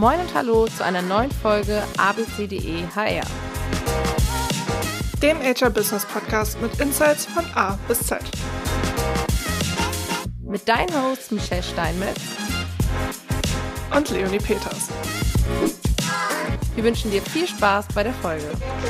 Moin und hallo zu einer neuen Folge ABCDE HR. Dem HR-Business-Podcast mit Insights von A bis Z. Mit deinen Hosts Michelle Steinmetz und Leonie Peters. Wir wünschen dir viel Spaß bei der Folge.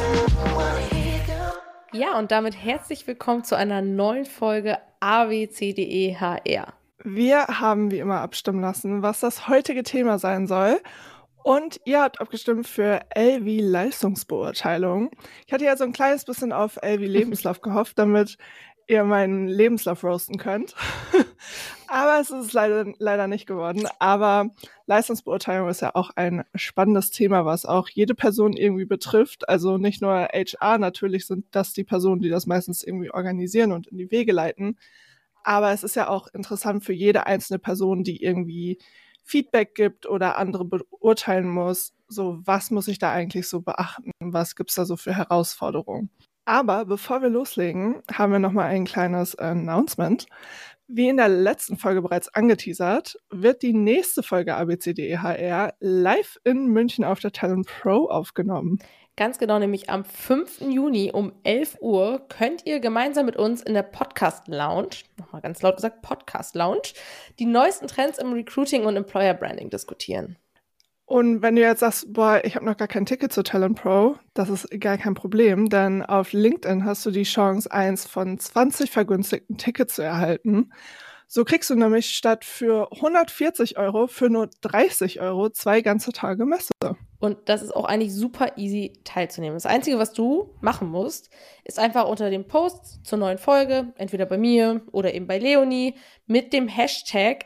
Ja, und damit herzlich willkommen zu einer neuen Folge ABCDE HR. Wir haben wie immer abstimmen lassen, was das heutige Thema sein soll. Und ihr habt abgestimmt für L wie Leistungsbeurteilung. Ich hatte ja so ein kleines bisschen auf L wie Lebenslauf gehofft, damit ihr meinen Lebenslauf roasten könnt. Aber es ist leider nicht geworden. Aber Leistungsbeurteilung ist ja auch ein spannendes Thema, was auch jede Person irgendwie betrifft. Also nicht nur HR, natürlich sind das die Personen, die das meistens irgendwie organisieren und in die Wege leiten. Aber es ist ja auch interessant für jede einzelne Person, die irgendwie Feedback gibt oder andere beurteilen muss. So, was muss ich da eigentlich so beachten? Was gibt's da so für Herausforderungen? Aber bevor wir loslegen, haben wir nochmal ein kleines Announcement. Wie in der letzten Folge bereits angeteasert, wird die nächste Folge ABCDE HR live in München auf der Talent Pro aufgenommen. Ganz genau, nämlich am 5. Juni um 11 Uhr könnt ihr gemeinsam mit uns in der Podcast Lounge, nochmal ganz laut gesagt, Podcast Lounge, die neuesten Trends im Recruiting und Employer Branding diskutieren. Und wenn du jetzt sagst, boah, ich habe noch gar kein Ticket zur Talent Pro, das ist gar kein Problem, denn auf LinkedIn hast du die Chance, eins von 20 vergünstigten Tickets zu erhalten. So kriegst du nämlich statt für 140 € für nur 30 € 2 ganze Tage Messe. Und das ist auch eigentlich super easy teilzunehmen. Das Einzige, was du machen musst, ist einfach unter dem Post zur neuen Folge, entweder bei mir oder eben bei Leonie, mit dem Hashtag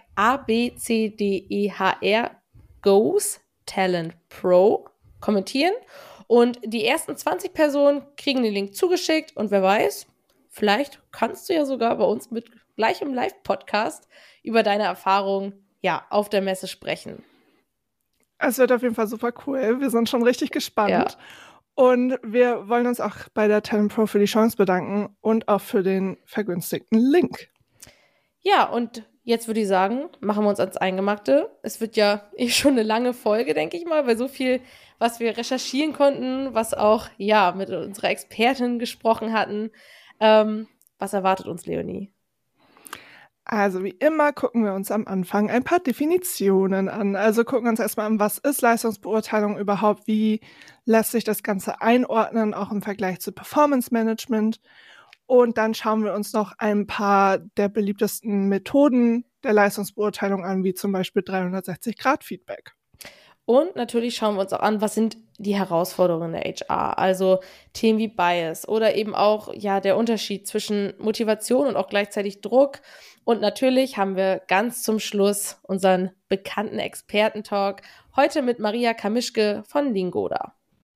ABCDEHR Goes Talent Pro kommentieren. Und die ersten 20 Personen kriegen den Link zugeschickt. Und wer weiß, vielleicht kannst du ja sogar bei uns mit gleich im Live-Podcast über deine Erfahrungen auf der Messe sprechen. Es wird auf jeden Fall super cool. Wir sind schon richtig gespannt. Ja. Und wir wollen uns auch bei der Talent Pro für die Chance bedanken und auch für den vergünstigten Link. Ja, und jetzt würde ich sagen, machen wir uns ans Eingemachte. Es wird ja schon eine lange Folge, denke ich mal, weil so viel, was wir recherchieren konnten, was auch mit unserer Expertin gesprochen hatten. Was erwartet uns, Leonie? Also wie immer gucken wir uns am Anfang ein paar Definitionen an. Also gucken wir uns erstmal an, was ist Leistungsbeurteilung überhaupt? Wie lässt sich das Ganze einordnen, auch im Vergleich zu Performance Management? Und dann schauen wir uns noch ein paar der beliebtesten Methoden der Leistungsbeurteilung an, wie zum Beispiel 360-Grad-Feedback. Und natürlich schauen wir uns auch an, was sind die Herausforderungen der HR, also Themen wie Bias oder eben auch der Unterschied zwischen Motivation und auch gleichzeitig Druck. Und natürlich haben wir ganz zum Schluss unseren bekannten Experten-Talk, heute mit Maria Kamischke von Lingoda.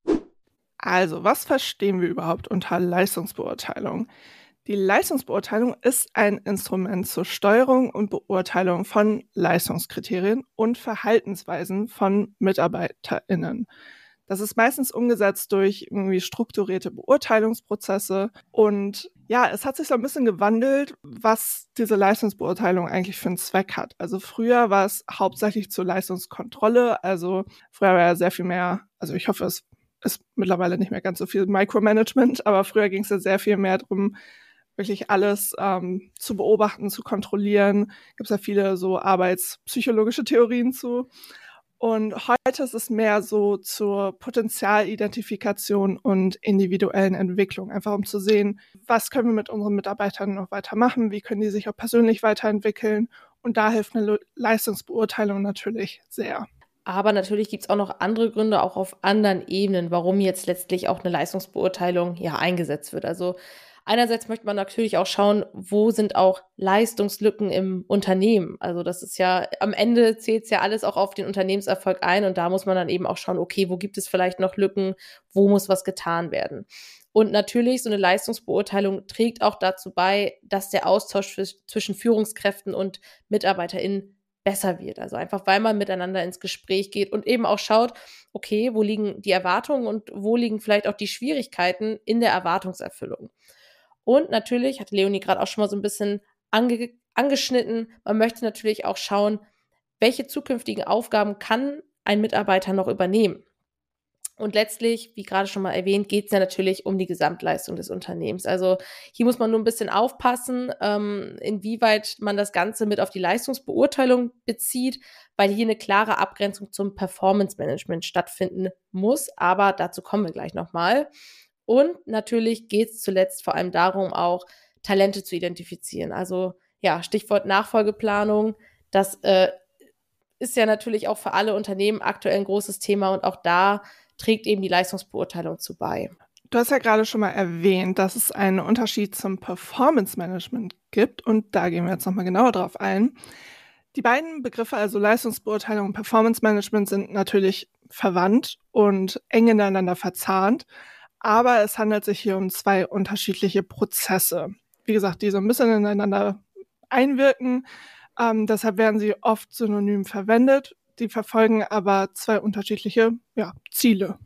Also, was verstehen wir überhaupt unter Leistungsbeurteilung? Die Leistungsbeurteilung ist ein Instrument zur Steuerung und Beurteilung von Leistungskriterien und Verhaltensweisen von MitarbeiterInnen. Das ist meistens umgesetzt durch irgendwie strukturierte Beurteilungsprozesse. Und es hat sich so ein bisschen gewandelt, was diese Leistungsbeurteilung eigentlich für einen Zweck hat. Also früher war es hauptsächlich zur Leistungskontrolle. Also früher war ja sehr viel mehr, also ich hoffe, es ist mittlerweile nicht mehr ganz so viel Micromanagement, aber früher ging es ja sehr viel mehr darum, wirklich alles zu beobachten, zu kontrollieren. Gibt es ja viele so arbeitspsychologische Theorien zu. Und heute ist es mehr so zur Potenzialidentifikation und individuellen Entwicklung, einfach um zu sehen, was können wir mit unseren Mitarbeitern noch weitermachen, wie können die sich auch persönlich weiterentwickeln. Und da hilft eine Leistungsbeurteilung natürlich sehr. Aber natürlich gibt es auch noch andere Gründe, auch auf anderen Ebenen, warum jetzt letztlich auch eine Leistungsbeurteilung eingesetzt wird. Also einerseits möchte man natürlich auch schauen, wo sind auch Leistungslücken im Unternehmen. Also das ist am Ende zählt es ja alles auch auf den Unternehmenserfolg ein und da muss man dann eben auch schauen, okay, wo gibt es vielleicht noch Lücken, wo muss was getan werden. Und natürlich, so eine Leistungsbeurteilung trägt auch dazu bei, dass der Austausch zwischen Führungskräften und MitarbeiterInnen besser wird. Also einfach, weil man miteinander ins Gespräch geht und eben auch schaut, okay, wo liegen die Erwartungen und wo liegen vielleicht auch die Schwierigkeiten in der Erwartungserfüllung. Und natürlich, hat Leonie gerade auch schon mal so ein bisschen angeschnitten, man möchte natürlich auch schauen, welche zukünftigen Aufgaben kann ein Mitarbeiter noch übernehmen? Und letztlich, wie gerade schon mal erwähnt, geht es ja natürlich um die Gesamtleistung des Unternehmens. Also hier muss man nur ein bisschen aufpassen, inwieweit man das Ganze mit auf die Leistungsbeurteilung bezieht, weil hier eine klare Abgrenzung zum Performance-Management stattfinden muss. Aber dazu kommen wir gleich nochmal. Und natürlich geht es zuletzt vor allem darum, auch Talente zu identifizieren. Also ja, Stichwort Nachfolgeplanung, das ist ja natürlich auch für alle Unternehmen aktuell ein großes Thema und auch da trägt eben die Leistungsbeurteilung zu bei. Du hast ja gerade schon mal erwähnt, dass es einen Unterschied zum Performance Management gibt und da gehen wir jetzt nochmal genauer drauf ein. Die beiden Begriffe, also Leistungsbeurteilung und Performance Management, sind natürlich verwandt und eng ineinander verzahnt, aber es handelt sich hier um zwei unterschiedliche Prozesse. Wie gesagt, die so ein bisschen ineinander einwirken, deshalb werden sie oft synonym verwendet. Die verfolgen aber zwei unterschiedliche Ziele.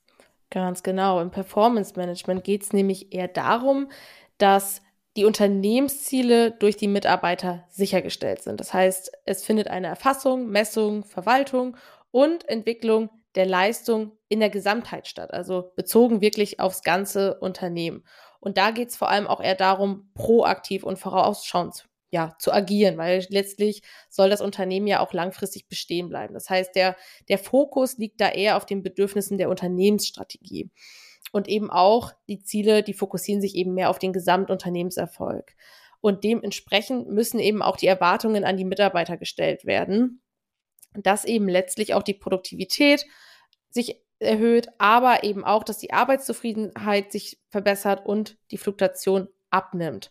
Ganz genau. Im Performance Management geht es nämlich eher darum, dass die Unternehmensziele durch die Mitarbeiter sichergestellt sind. Das heißt, es findet eine Erfassung, Messung, Verwaltung und Entwicklung der Leistung in der Gesamtheit statt, also bezogen wirklich aufs ganze Unternehmen. Und da geht es vor allem auch eher darum, proaktiv und vorausschauend zu agieren, weil letztlich soll das Unternehmen ja auch langfristig bestehen bleiben. Das heißt, der Fokus liegt da eher auf den Bedürfnissen der Unternehmensstrategie. Und eben auch die Ziele, die fokussieren sich eben mehr auf den Gesamtunternehmenserfolg. Und dementsprechend müssen eben auch die Erwartungen an die Mitarbeiter gestellt werden, dass eben letztlich auch die Produktivität sich erhöht, aber eben auch, dass die Arbeitszufriedenheit sich verbessert und die Fluktuation abnimmt.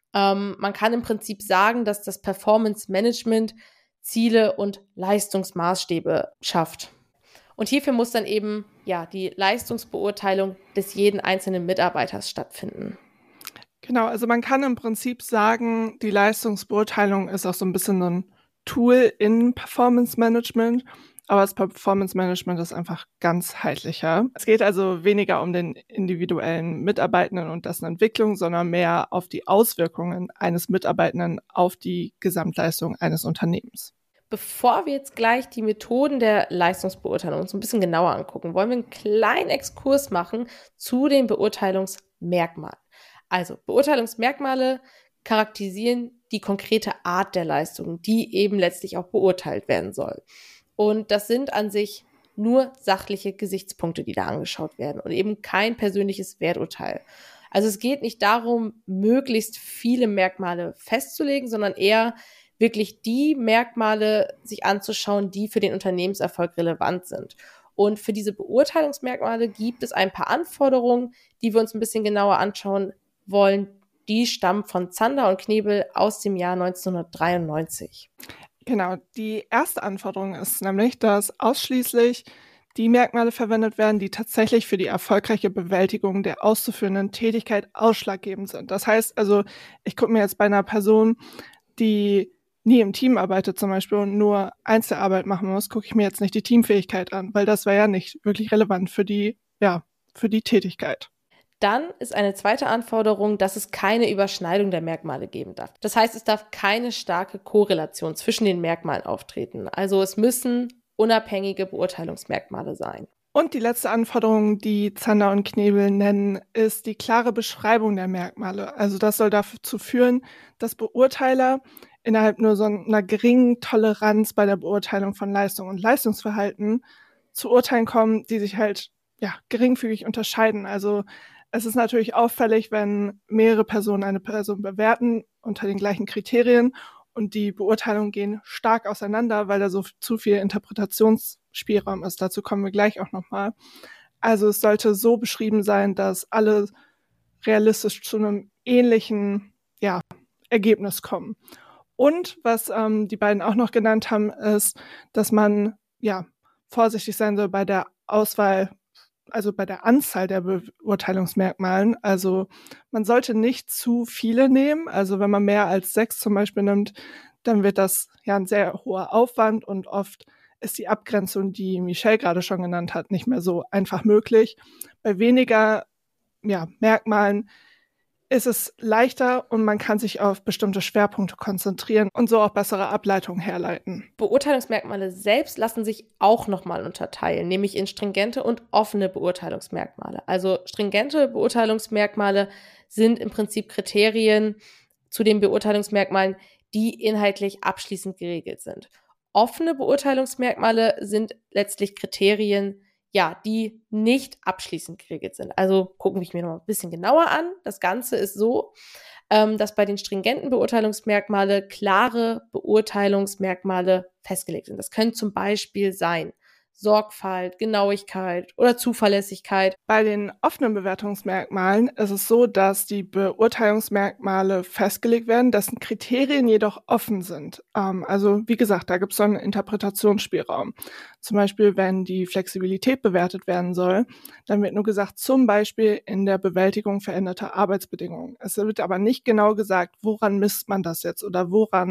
Man kann im Prinzip sagen, dass das Performance Management Ziele und Leistungsmaßstäbe schafft. Und hierfür muss dann eben die Leistungsbeurteilung des jeden einzelnen Mitarbeiters stattfinden. Genau, also man kann im Prinzip sagen, die Leistungsbeurteilung ist auch so ein bisschen so ein Tool in Performance Management, aber das Performance Management ist einfach ganzheitlicher. Es geht also weniger um den individuellen Mitarbeitenden und dessen Entwicklung, sondern mehr auf die Auswirkungen eines Mitarbeitenden auf die Gesamtleistung eines Unternehmens. Bevor wir jetzt gleich die Methoden der Leistungsbeurteilung uns ein bisschen genauer angucken, wollen wir einen kleinen Exkurs machen zu den Beurteilungsmerkmalen. Also Beurteilungsmerkmale charakterisieren die konkrete Art der Leistung, die eben letztlich auch beurteilt werden soll. Und das sind an sich nur sachliche Gesichtspunkte, die da angeschaut werden und eben kein persönliches Werturteil. Also es geht nicht darum, möglichst viele Merkmale festzulegen, sondern eher wirklich die Merkmale sich anzuschauen, die für den Unternehmenserfolg relevant sind. Und für diese Beurteilungsmerkmale gibt es ein paar Anforderungen, die wir uns ein bisschen genauer anschauen wollen. Die stammen von Zander und Knebel aus dem Jahr 1993. Genau, die erste Anforderung ist nämlich, dass ausschließlich die Merkmale verwendet werden, die tatsächlich für die erfolgreiche Bewältigung der auszuführenden Tätigkeit ausschlaggebend sind. Das heißt also, ich gucke mir jetzt bei einer Person, die nie im Team arbeitet zum Beispiel und nur Einzelarbeit machen muss, gucke ich mir jetzt nicht die Teamfähigkeit an, weil das wäre ja nicht wirklich relevant für die Tätigkeit. Dann ist eine zweite Anforderung, dass es keine Überschneidung der Merkmale geben darf. Das heißt, es darf keine starke Korrelation zwischen den Merkmalen auftreten. Also es müssen unabhängige Beurteilungsmerkmale sein. Und die letzte Anforderung, die Zander und Knebel nennen, ist die klare Beschreibung der Merkmale. Also das soll dazu führen, dass Beurteiler innerhalb nur so einer geringen Toleranz bei der Beurteilung von Leistung und Leistungsverhalten zu Urteilen kommen, die sich halt geringfügig unterscheiden. Also es ist natürlich auffällig, wenn mehrere Personen eine Person bewerten unter den gleichen Kriterien und die Beurteilungen gehen stark auseinander, weil da so zu viel Interpretationsspielraum ist. Dazu kommen wir gleich auch nochmal. Also es sollte so beschrieben sein, dass alle realistisch zu einem ähnlichen Ergebnis kommen. Und was die beiden auch noch genannt haben, ist, dass man vorsichtig sein soll bei der Auswahl, also bei der Anzahl der Beurteilungsmerkmalen. Also man sollte nicht zu viele nehmen. Also wenn man mehr als 6 zum Beispiel nimmt, dann wird das ein sehr hoher Aufwand und oft ist die Abgrenzung, die Michelle gerade schon genannt hat, nicht mehr so einfach möglich. Bei weniger Merkmalen ist es leichter und man kann sich auf bestimmte Schwerpunkte konzentrieren und so auch bessere Ableitungen herleiten. Beurteilungsmerkmale selbst lassen sich auch nochmal unterteilen, nämlich in stringente und offene Beurteilungsmerkmale. Also stringente Beurteilungsmerkmale sind im Prinzip Kriterien zu den Beurteilungsmerkmalen, die inhaltlich abschließend geregelt sind. Offene Beurteilungsmerkmale sind letztlich Kriterien, ja, die nicht abschließend geregelt sind. Also gucken wir mich mir noch ein bisschen genauer an. Das Ganze ist so, dass bei den stringenten Beurteilungsmerkmale klare Beurteilungsmerkmale festgelegt sind. Das können zum Beispiel sein Sorgfalt, Genauigkeit oder Zuverlässigkeit. Bei den offenen Bewertungsmerkmalen ist es so, dass die Beurteilungsmerkmale festgelegt werden, dessen Kriterien jedoch offen sind. Also wie gesagt, da gibt es so einen Interpretationsspielraum. Zum Beispiel, wenn die Flexibilität bewertet werden soll, dann wird nur gesagt, zum Beispiel in der Bewältigung veränderter Arbeitsbedingungen. Es wird aber nicht genau gesagt, woran misst man das jetzt oder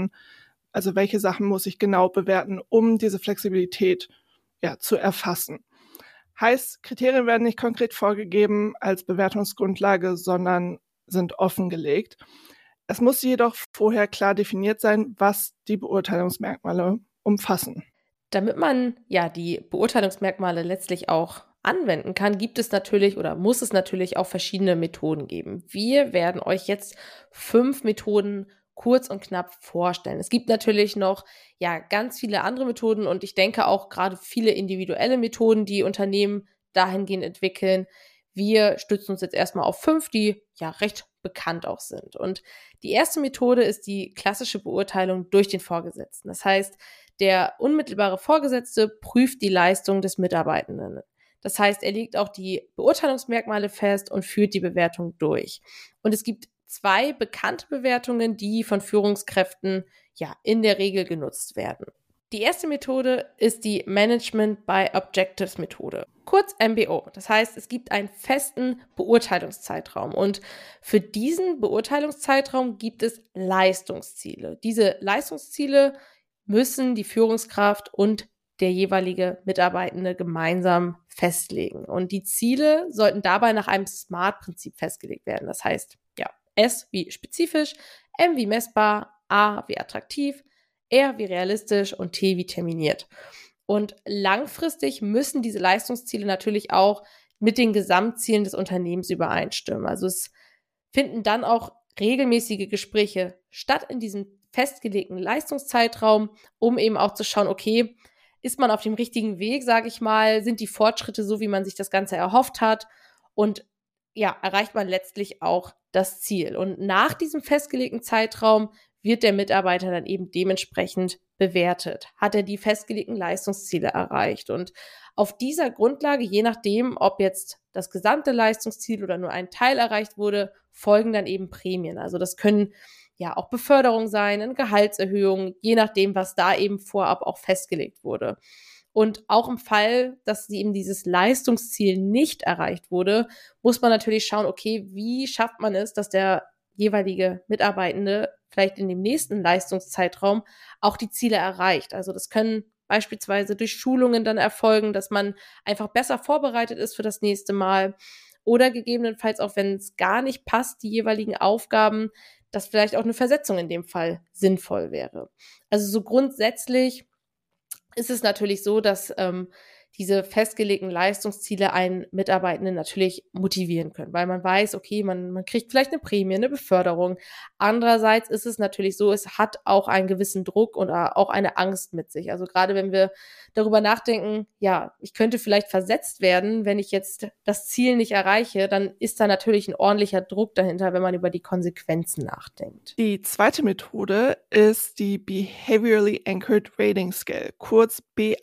also welche Sachen muss ich genau bewerten, um diese Flexibilität zu erfassen. Heißt, Kriterien werden nicht konkret vorgegeben als Bewertungsgrundlage, sondern sind offengelegt. Es muss jedoch vorher klar definiert sein, was die Beurteilungsmerkmale umfassen. Damit man ja die Beurteilungsmerkmale letztlich auch anwenden kann, gibt es natürlich oder muss es natürlich auch verschiedene Methoden geben. Wir werden euch jetzt 5 Methoden kurz und knapp vorstellen. Es gibt natürlich noch ganz viele andere Methoden und ich denke auch gerade viele individuelle Methoden, die Unternehmen dahingehend entwickeln. Wir stützen uns jetzt erstmal auf 5, die recht bekannt auch sind. Und die erste Methode ist die klassische Beurteilung durch den Vorgesetzten. Das heißt, der unmittelbare Vorgesetzte prüft die Leistung des Mitarbeitenden. Das heißt, er legt auch die Beurteilungsmerkmale fest und führt die Bewertung durch. Und es gibt 2 bekannte Bewertungen, die von Führungskräften in der Regel genutzt werden. Die erste Methode ist die Management by Objectives Methode, kurz MBO. Das heißt, es gibt einen festen Beurteilungszeitraum und für diesen Beurteilungszeitraum gibt es Leistungsziele. Diese Leistungsziele müssen die Führungskraft und der jeweilige Mitarbeitende gemeinsam festlegen. Und die Ziele sollten dabei nach einem SMART-Prinzip festgelegt werden. Das heißt, S wie spezifisch, M wie messbar, A wie attraktiv, R wie realistisch und T wie terminiert. Und langfristig müssen diese Leistungsziele natürlich auch mit den Gesamtzielen des Unternehmens übereinstimmen. Also es finden dann auch regelmäßige Gespräche statt in diesem festgelegten Leistungszeitraum, um eben auch zu schauen, okay, ist man auf dem richtigen Weg, sage ich mal, sind die Fortschritte so, wie man sich das Ganze erhofft hat und erreicht man letztlich auch das Ziel. Und nach diesem festgelegten Zeitraum wird der Mitarbeiter dann eben dementsprechend bewertet. Hat er die festgelegten Leistungsziele erreicht? Und auf dieser Grundlage, je nachdem, ob jetzt das gesamte Leistungsziel oder nur ein Teil erreicht wurde, folgen dann eben Prämien. Also das können auch Beförderung sein, eine Gehaltserhöhung, je nachdem, was da eben vorab auch festgelegt wurde. Und auch im Fall, dass eben dieses Leistungsziel nicht erreicht wurde, muss man natürlich schauen, okay, wie schafft man es, dass der jeweilige Mitarbeitende vielleicht in dem nächsten Leistungszeitraum auch die Ziele erreicht. Also das können beispielsweise durch Schulungen dann erfolgen, dass man einfach besser vorbereitet ist für das nächste Mal oder gegebenenfalls auch, wenn es gar nicht passt, die jeweiligen Aufgaben, dass vielleicht auch eine Versetzung in dem Fall sinnvoll wäre. Also so grundsätzlich ist es natürlich so, dass diese festgelegten Leistungsziele einen Mitarbeitenden natürlich motivieren können, weil man weiß, okay, man kriegt vielleicht eine Prämie, eine Beförderung. Andererseits ist es natürlich so, es hat auch einen gewissen Druck oder auch eine Angst mit sich. Also gerade wenn wir darüber nachdenken, ich könnte vielleicht versetzt werden, wenn ich jetzt das Ziel nicht erreiche, dann ist da natürlich ein ordentlicher Druck dahinter, wenn man über die Konsequenzen nachdenkt. Die zweite Methode ist die Behaviorally Anchored Rating Scale, kurz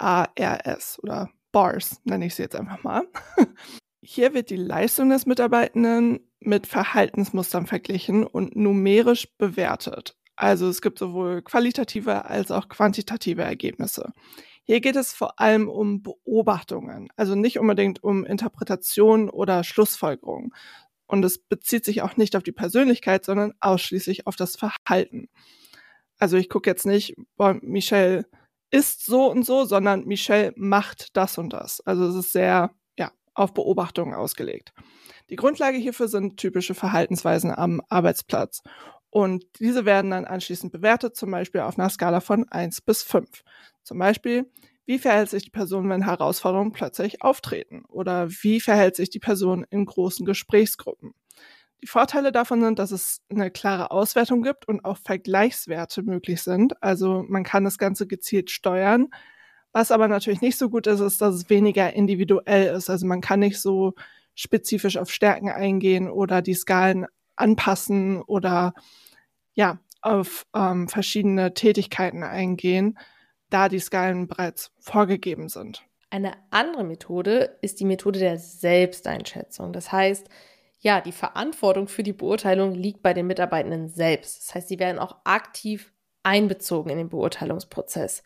BARS oder BARS nenne ich sie jetzt einfach mal. Hier wird die Leistung des Mitarbeitenden mit Verhaltensmustern verglichen und numerisch bewertet. Also es gibt sowohl qualitative als auch quantitative Ergebnisse. Hier geht es vor allem um Beobachtungen, also nicht unbedingt um Interpretationen oder Schlussfolgerungen. Und es bezieht sich auch nicht auf die Persönlichkeit, sondern ausschließlich auf das Verhalten. Also ich gucke jetzt nicht, Michelle ist so und so, sondern Michelle macht das und das. Also es ist sehr auf Beobachtungen ausgelegt. Die Grundlage hierfür sind typische Verhaltensweisen am Arbeitsplatz. Und diese werden dann anschließend bewertet, zum Beispiel auf einer Skala von 1 bis 5. Zum Beispiel, wie verhält sich die Person, wenn Herausforderungen plötzlich auftreten? Oder wie verhält sich die Person in großen Gesprächsgruppen? Die Vorteile davon sind, dass es eine klare Auswertung gibt und auch Vergleichswerte möglich sind. Also man kann das Ganze gezielt steuern. Was aber natürlich nicht so gut ist, ist, dass es weniger individuell ist. Also man kann nicht so spezifisch auf Stärken eingehen oder die Skalen anpassen oder ja, auf verschiedene Tätigkeiten eingehen, da die Skalen bereits vorgegeben sind. Eine andere Methode ist die Methode der Selbsteinschätzung. Das heißt, ja, die Verantwortung für die Beurteilung liegt bei den Mitarbeitenden selbst. Das heißt, sie werden auch aktiv einbezogen in den Beurteilungsprozess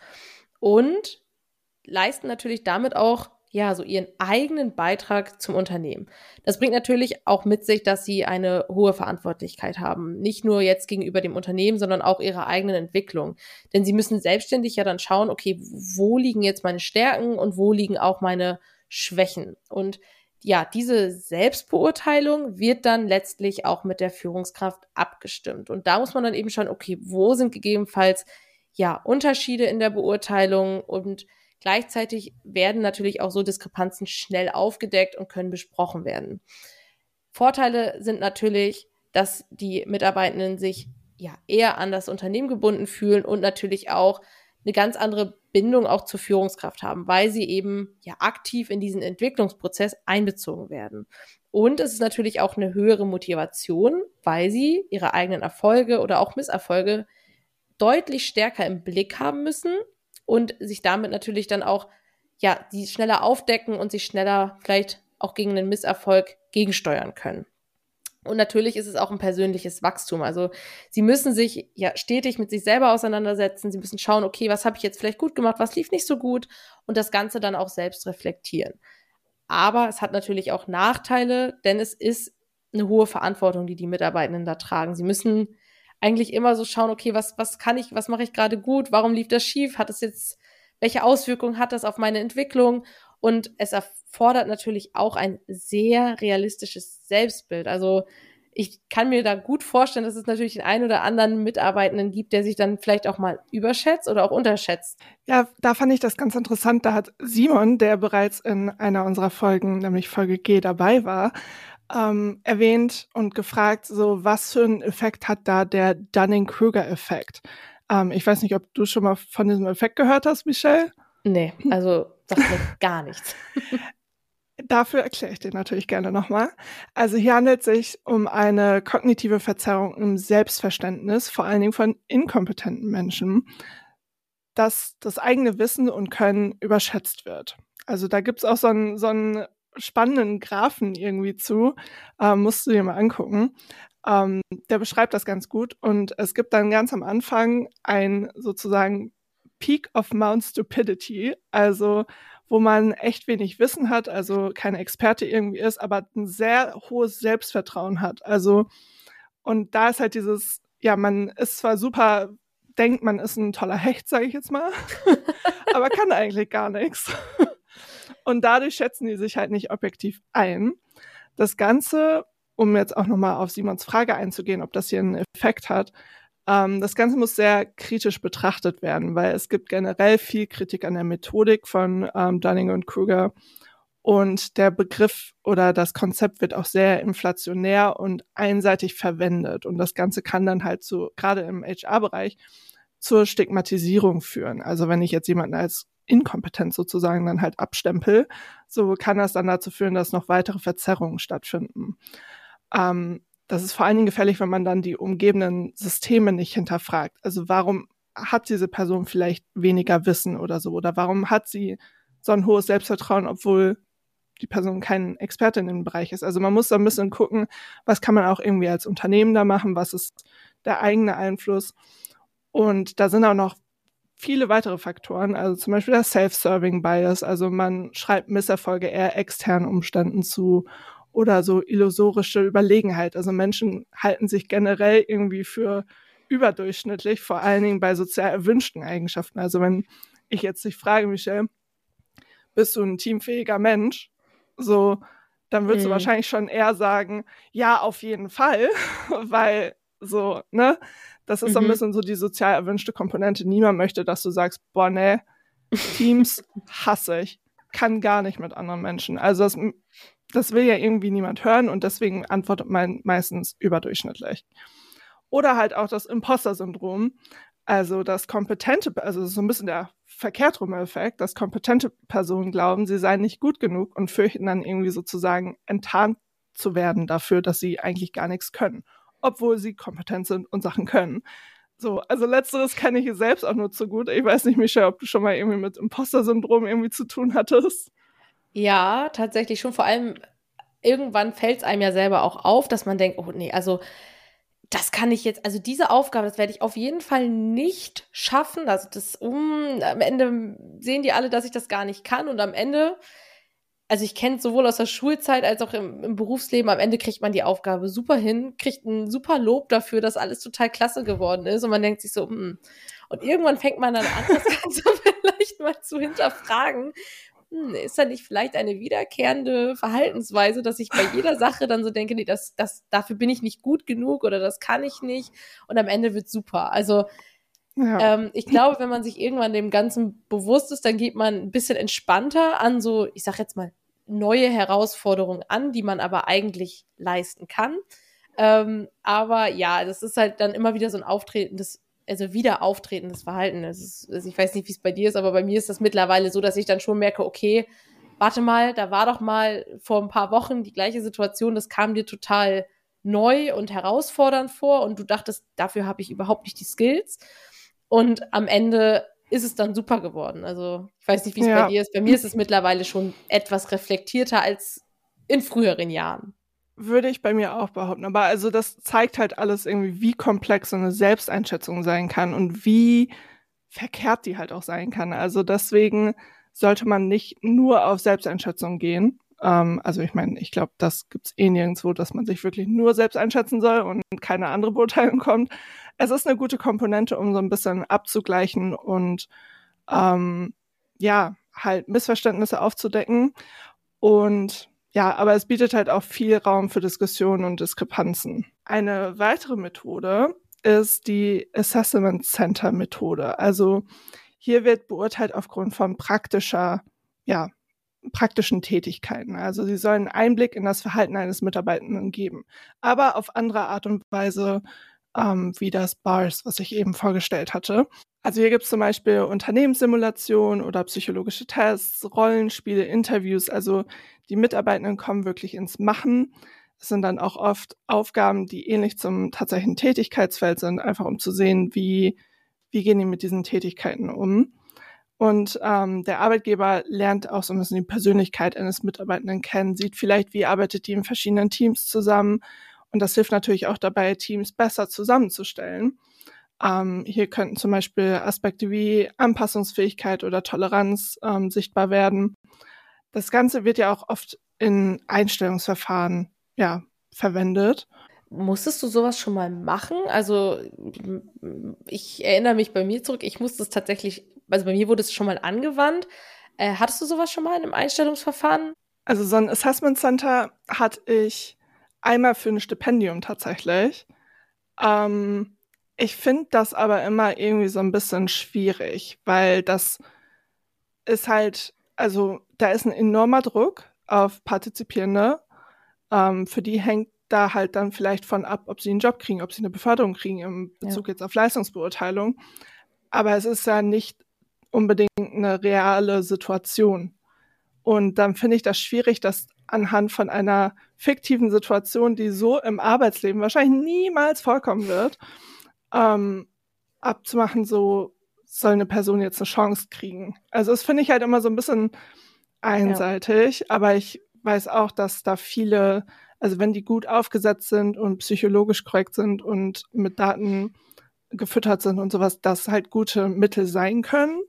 und leisten natürlich damit auch ja, so ihren eigenen Beitrag zum Unternehmen. Das bringt natürlich auch mit sich, dass sie eine hohe Verantwortlichkeit haben. Nicht nur jetzt gegenüber dem Unternehmen, sondern auch ihrer eigenen Entwicklung. Denn sie müssen selbstständig ja dann schauen, okay, wo liegen jetzt meine Stärken und wo liegen auch meine Schwächen? Und ja, diese Selbstbeurteilung wird dann letztlich auch mit der Führungskraft abgestimmt. Und da muss man dann eben schauen, okay, wo sind gegebenenfalls ja Unterschiede in der Beurteilung und gleichzeitig werden natürlich auch so Diskrepanzen schnell aufgedeckt und können besprochen werden. Vorteile sind natürlich, dass die Mitarbeitenden sich ja eher an das Unternehmen gebunden fühlen und natürlich auch eine ganz andere Bindung auch zur Führungskraft haben, weil sie eben ja aktiv in diesen Entwicklungsprozess einbezogen werden. Und es ist natürlich auch eine höhere Motivation, weil sie ihre eigenen Erfolge oder auch Misserfolge deutlich stärker im Blick haben müssen und sich damit natürlich dann auch, ja, die schneller aufdecken und sich schneller vielleicht auch gegen einen Misserfolg gegensteuern können. Und natürlich ist es auch ein persönliches Wachstum. Also sie müssen sich ja stetig mit sich selber auseinandersetzen. Sie müssen schauen, okay, was habe ich jetzt vielleicht gut gemacht, was lief nicht so gut und das Ganze dann auch selbst reflektieren. Aber es hat natürlich auch Nachteile, denn es ist eine hohe Verantwortung, die die Mitarbeitenden da tragen. Sie müssen eigentlich immer so schauen, okay, was mache ich gerade gut? Warum lief das schief? Welche Auswirkungen hat das auf meine Entwicklung? Und es erfordert natürlich auch ein sehr realistisches Selbstbild. Also ich kann mir da gut vorstellen, dass es natürlich den einen oder anderen Mitarbeitenden gibt, der sich dann vielleicht auch mal überschätzt oder auch unterschätzt. Ja, da fand ich das ganz interessant. Da hat Simon, der bereits in einer unserer Folgen, nämlich Folge G, dabei war, erwähnt und gefragt, so was für einen Effekt hat da der Dunning-Kruger-Effekt? Ich weiß nicht, ob du schon mal von diesem Effekt gehört hast, Michelle? Nee, also sagt mir gar nichts. Dafür erkläre ich dir natürlich gerne nochmal. Also hier handelt es sich um eine kognitive Verzerrung im Selbstverständnis, vor allen Dingen von inkompetenten Menschen, dass das eigene Wissen und Können überschätzt wird. Also da gibt es auch so einen spannenden Graphen irgendwie zu, musst du dir mal angucken. Der beschreibt das ganz gut und es gibt dann ganz am Anfang ein sozusagen Peak of Mount Stupidity, also wo man echt wenig Wissen hat, also kein Experte irgendwie ist, aber ein sehr hohes Selbstvertrauen hat. Also und da ist halt dieses, ja, man ist zwar super, denkt, man ist ein toller Hecht, sage ich jetzt mal, aber kann eigentlich gar nichts. Und dadurch schätzen die sich halt nicht objektiv ein. Das Ganze, um jetzt auch nochmal auf Simons Frage einzugehen, ob das hier einen Effekt hat, das Ganze muss sehr kritisch betrachtet werden, weil es gibt generell viel Kritik an der Methodik von Dunning und Kruger. Und der Begriff oder das Konzept wird auch sehr inflationär und einseitig verwendet. Und das Ganze kann dann halt so, gerade im HR-Bereich, zur Stigmatisierung führen. Also wenn ich jetzt jemanden als inkompetent sozusagen dann halt abstempel, so kann das dann dazu führen, dass noch weitere Verzerrungen stattfinden. Das ist vor allen Dingen gefährlich, wenn man dann die umgebenden Systeme nicht hinterfragt. Also warum hat diese Person vielleicht weniger Wissen oder so? Oder warum hat sie so ein hohes Selbstvertrauen, obwohl die Person kein Experte in dem Bereich ist? Also man muss da ein bisschen gucken, was kann man auch irgendwie als Unternehmen da machen? Was ist der eigene Einfluss? Und da sind auch noch viele weitere Faktoren, also zum Beispiel der Self-Serving Bias, also man schreibt Misserfolge eher externen Umständen zu oder so illusorische Überlegenheit. Also Menschen halten sich generell irgendwie für überdurchschnittlich, vor allen Dingen bei sozial erwünschten Eigenschaften. Also wenn ich jetzt dich frage, Michelle, bist du ein teamfähiger Mensch? So, dann würdest du wahrscheinlich schon eher sagen, ja, auf jeden Fall, weil so, ne, das ist so ein bisschen so die sozial erwünschte Komponente. Niemand möchte, dass du sagst, boah, ne, Teams hasse ich, kann gar nicht mit anderen Menschen. Also das will ja irgendwie niemand hören und deswegen antwortet man meistens überdurchschnittlich. Oder halt auch das Imposter-Syndrom, also also so ein bisschen der verkehrtrume Effekt, dass kompetente Personen glauben, sie seien nicht gut genug und fürchten dann irgendwie sozusagen enttarnt zu werden dafür, dass sie eigentlich gar nichts können, obwohl sie kompetent sind und Sachen können. So, also letzteres kenne ich selbst auch nur zu gut. Ich weiß nicht, Michelle, ob du schon mal irgendwie mit Imposter-Syndrom irgendwie zu tun hattest. Ja, tatsächlich schon. Vor allem irgendwann fällt es einem ja selber auch auf, dass man denkt, oh nee, also das kann ich jetzt, also diese Aufgabe, das werde ich auf jeden Fall nicht schaffen. Also am Ende sehen die alle, dass ich das gar nicht kann und am Ende, also ich kenne es sowohl aus der Schulzeit als auch im Berufsleben, am Ende kriegt man die Aufgabe super hin, kriegt ein super Lob dafür, dass alles total klasse geworden ist und man denkt sich so, Und irgendwann fängt man dann an, das Ganze vielleicht mal zu hinterfragen. Ist da nicht vielleicht eine wiederkehrende Verhaltensweise, dass ich bei jeder Sache dann so denke, nee, dafür bin ich nicht gut genug oder das kann ich nicht und am Ende wird super. Also ich glaube, wenn man sich irgendwann dem Ganzen bewusst ist, dann geht man ein bisschen entspannter an so, ich sag jetzt mal, neue Herausforderungen an, die man aber eigentlich leisten kann. Aber ja, das ist halt dann immer wieder so ein wieder auftretendes Verhalten. Also ich weiß nicht, wie es bei dir ist, aber bei mir ist das mittlerweile so, dass ich dann schon merke, okay, warte mal, da war doch mal vor ein paar Wochen die gleiche Situation, das kam dir total neu und herausfordernd vor und du dachtest, dafür habe ich überhaupt nicht die Skills. Und am Ende ist es dann super geworden. Also ich weiß nicht, wie es bei dir ist. Bei mir ist es mittlerweile schon etwas reflektierter als in früheren Jahren. Würde ich bei mir auch behaupten. Aber also das zeigt halt alles irgendwie, wie komplex so eine Selbsteinschätzung sein kann und wie verkehrt die halt auch sein kann. Also deswegen sollte man nicht nur auf Selbsteinschätzung gehen. Also ich meine, ich glaube, das gibt's nirgendwo, dass man sich wirklich nur selbst einschätzen soll und keine andere Beurteilung kommt. Es ist eine gute Komponente, um so ein bisschen abzugleichen und halt Missverständnisse aufzudecken. Und ja, aber es bietet halt auch viel Raum für Diskussionen und Diskrepanzen. Eine weitere Methode ist die Assessment Center Methode. Also hier wird beurteilt aufgrund von praktischen Tätigkeiten. Also sie sollen Einblick in das Verhalten eines Mitarbeitenden geben, aber auf andere Art und Weise wie das BARS, was ich eben vorgestellt hatte. Also hier gibt es zum Beispiel Unternehmenssimulationen oder psychologische Tests, Rollenspiele, Interviews. Also die Mitarbeitenden kommen wirklich ins Machen. Es sind dann auch oft Aufgaben, die ähnlich zum tatsächlichen Tätigkeitsfeld sind, einfach um zu sehen, wie gehen die mit diesen Tätigkeiten um. Und der Arbeitgeber lernt auch so ein bisschen die Persönlichkeit eines Mitarbeitenden kennen, sieht vielleicht, wie arbeitet die in verschiedenen Teams zusammen. Und das hilft natürlich auch dabei, Teams besser zusammenzustellen. Hier könnten zum Beispiel Aspekte wie Anpassungsfähigkeit oder Toleranz sichtbar werden. Das Ganze wird ja auch oft in Einstellungsverfahren verwendet. Musstest du sowas schon mal machen? Also ich erinnere mich bei mir zurück, ich musste es tatsächlich, also bei mir wurde es schon mal angewandt. Hattest du sowas schon mal in einem Einstellungsverfahren? Also so ein Assessment Center hatte ich einmal für ein Stipendium tatsächlich. Ich finde das aber immer irgendwie so ein bisschen schwierig, weil das ist halt, also da ist ein enormer Druck auf Partizipierende. Für die hängt da halt dann vielleicht von ab, ob sie einen Job kriegen, ob sie eine Beförderung kriegen im Bezug jetzt auf Leistungsbeurteilung. Aber es ist ja nicht unbedingt eine reale Situation. Und dann finde ich das schwierig, dass anhand von einer fiktiven Situation, die so im Arbeitsleben wahrscheinlich niemals vorkommen wird, abzumachen, so soll eine Person jetzt eine Chance kriegen. Also das finde ich halt immer so ein bisschen einseitig, aber ich weiß auch, dass da viele, also wenn die gut aufgesetzt sind und psychologisch korrekt sind und mit Daten gefüttert sind und sowas, dass halt gute Mittel sein können.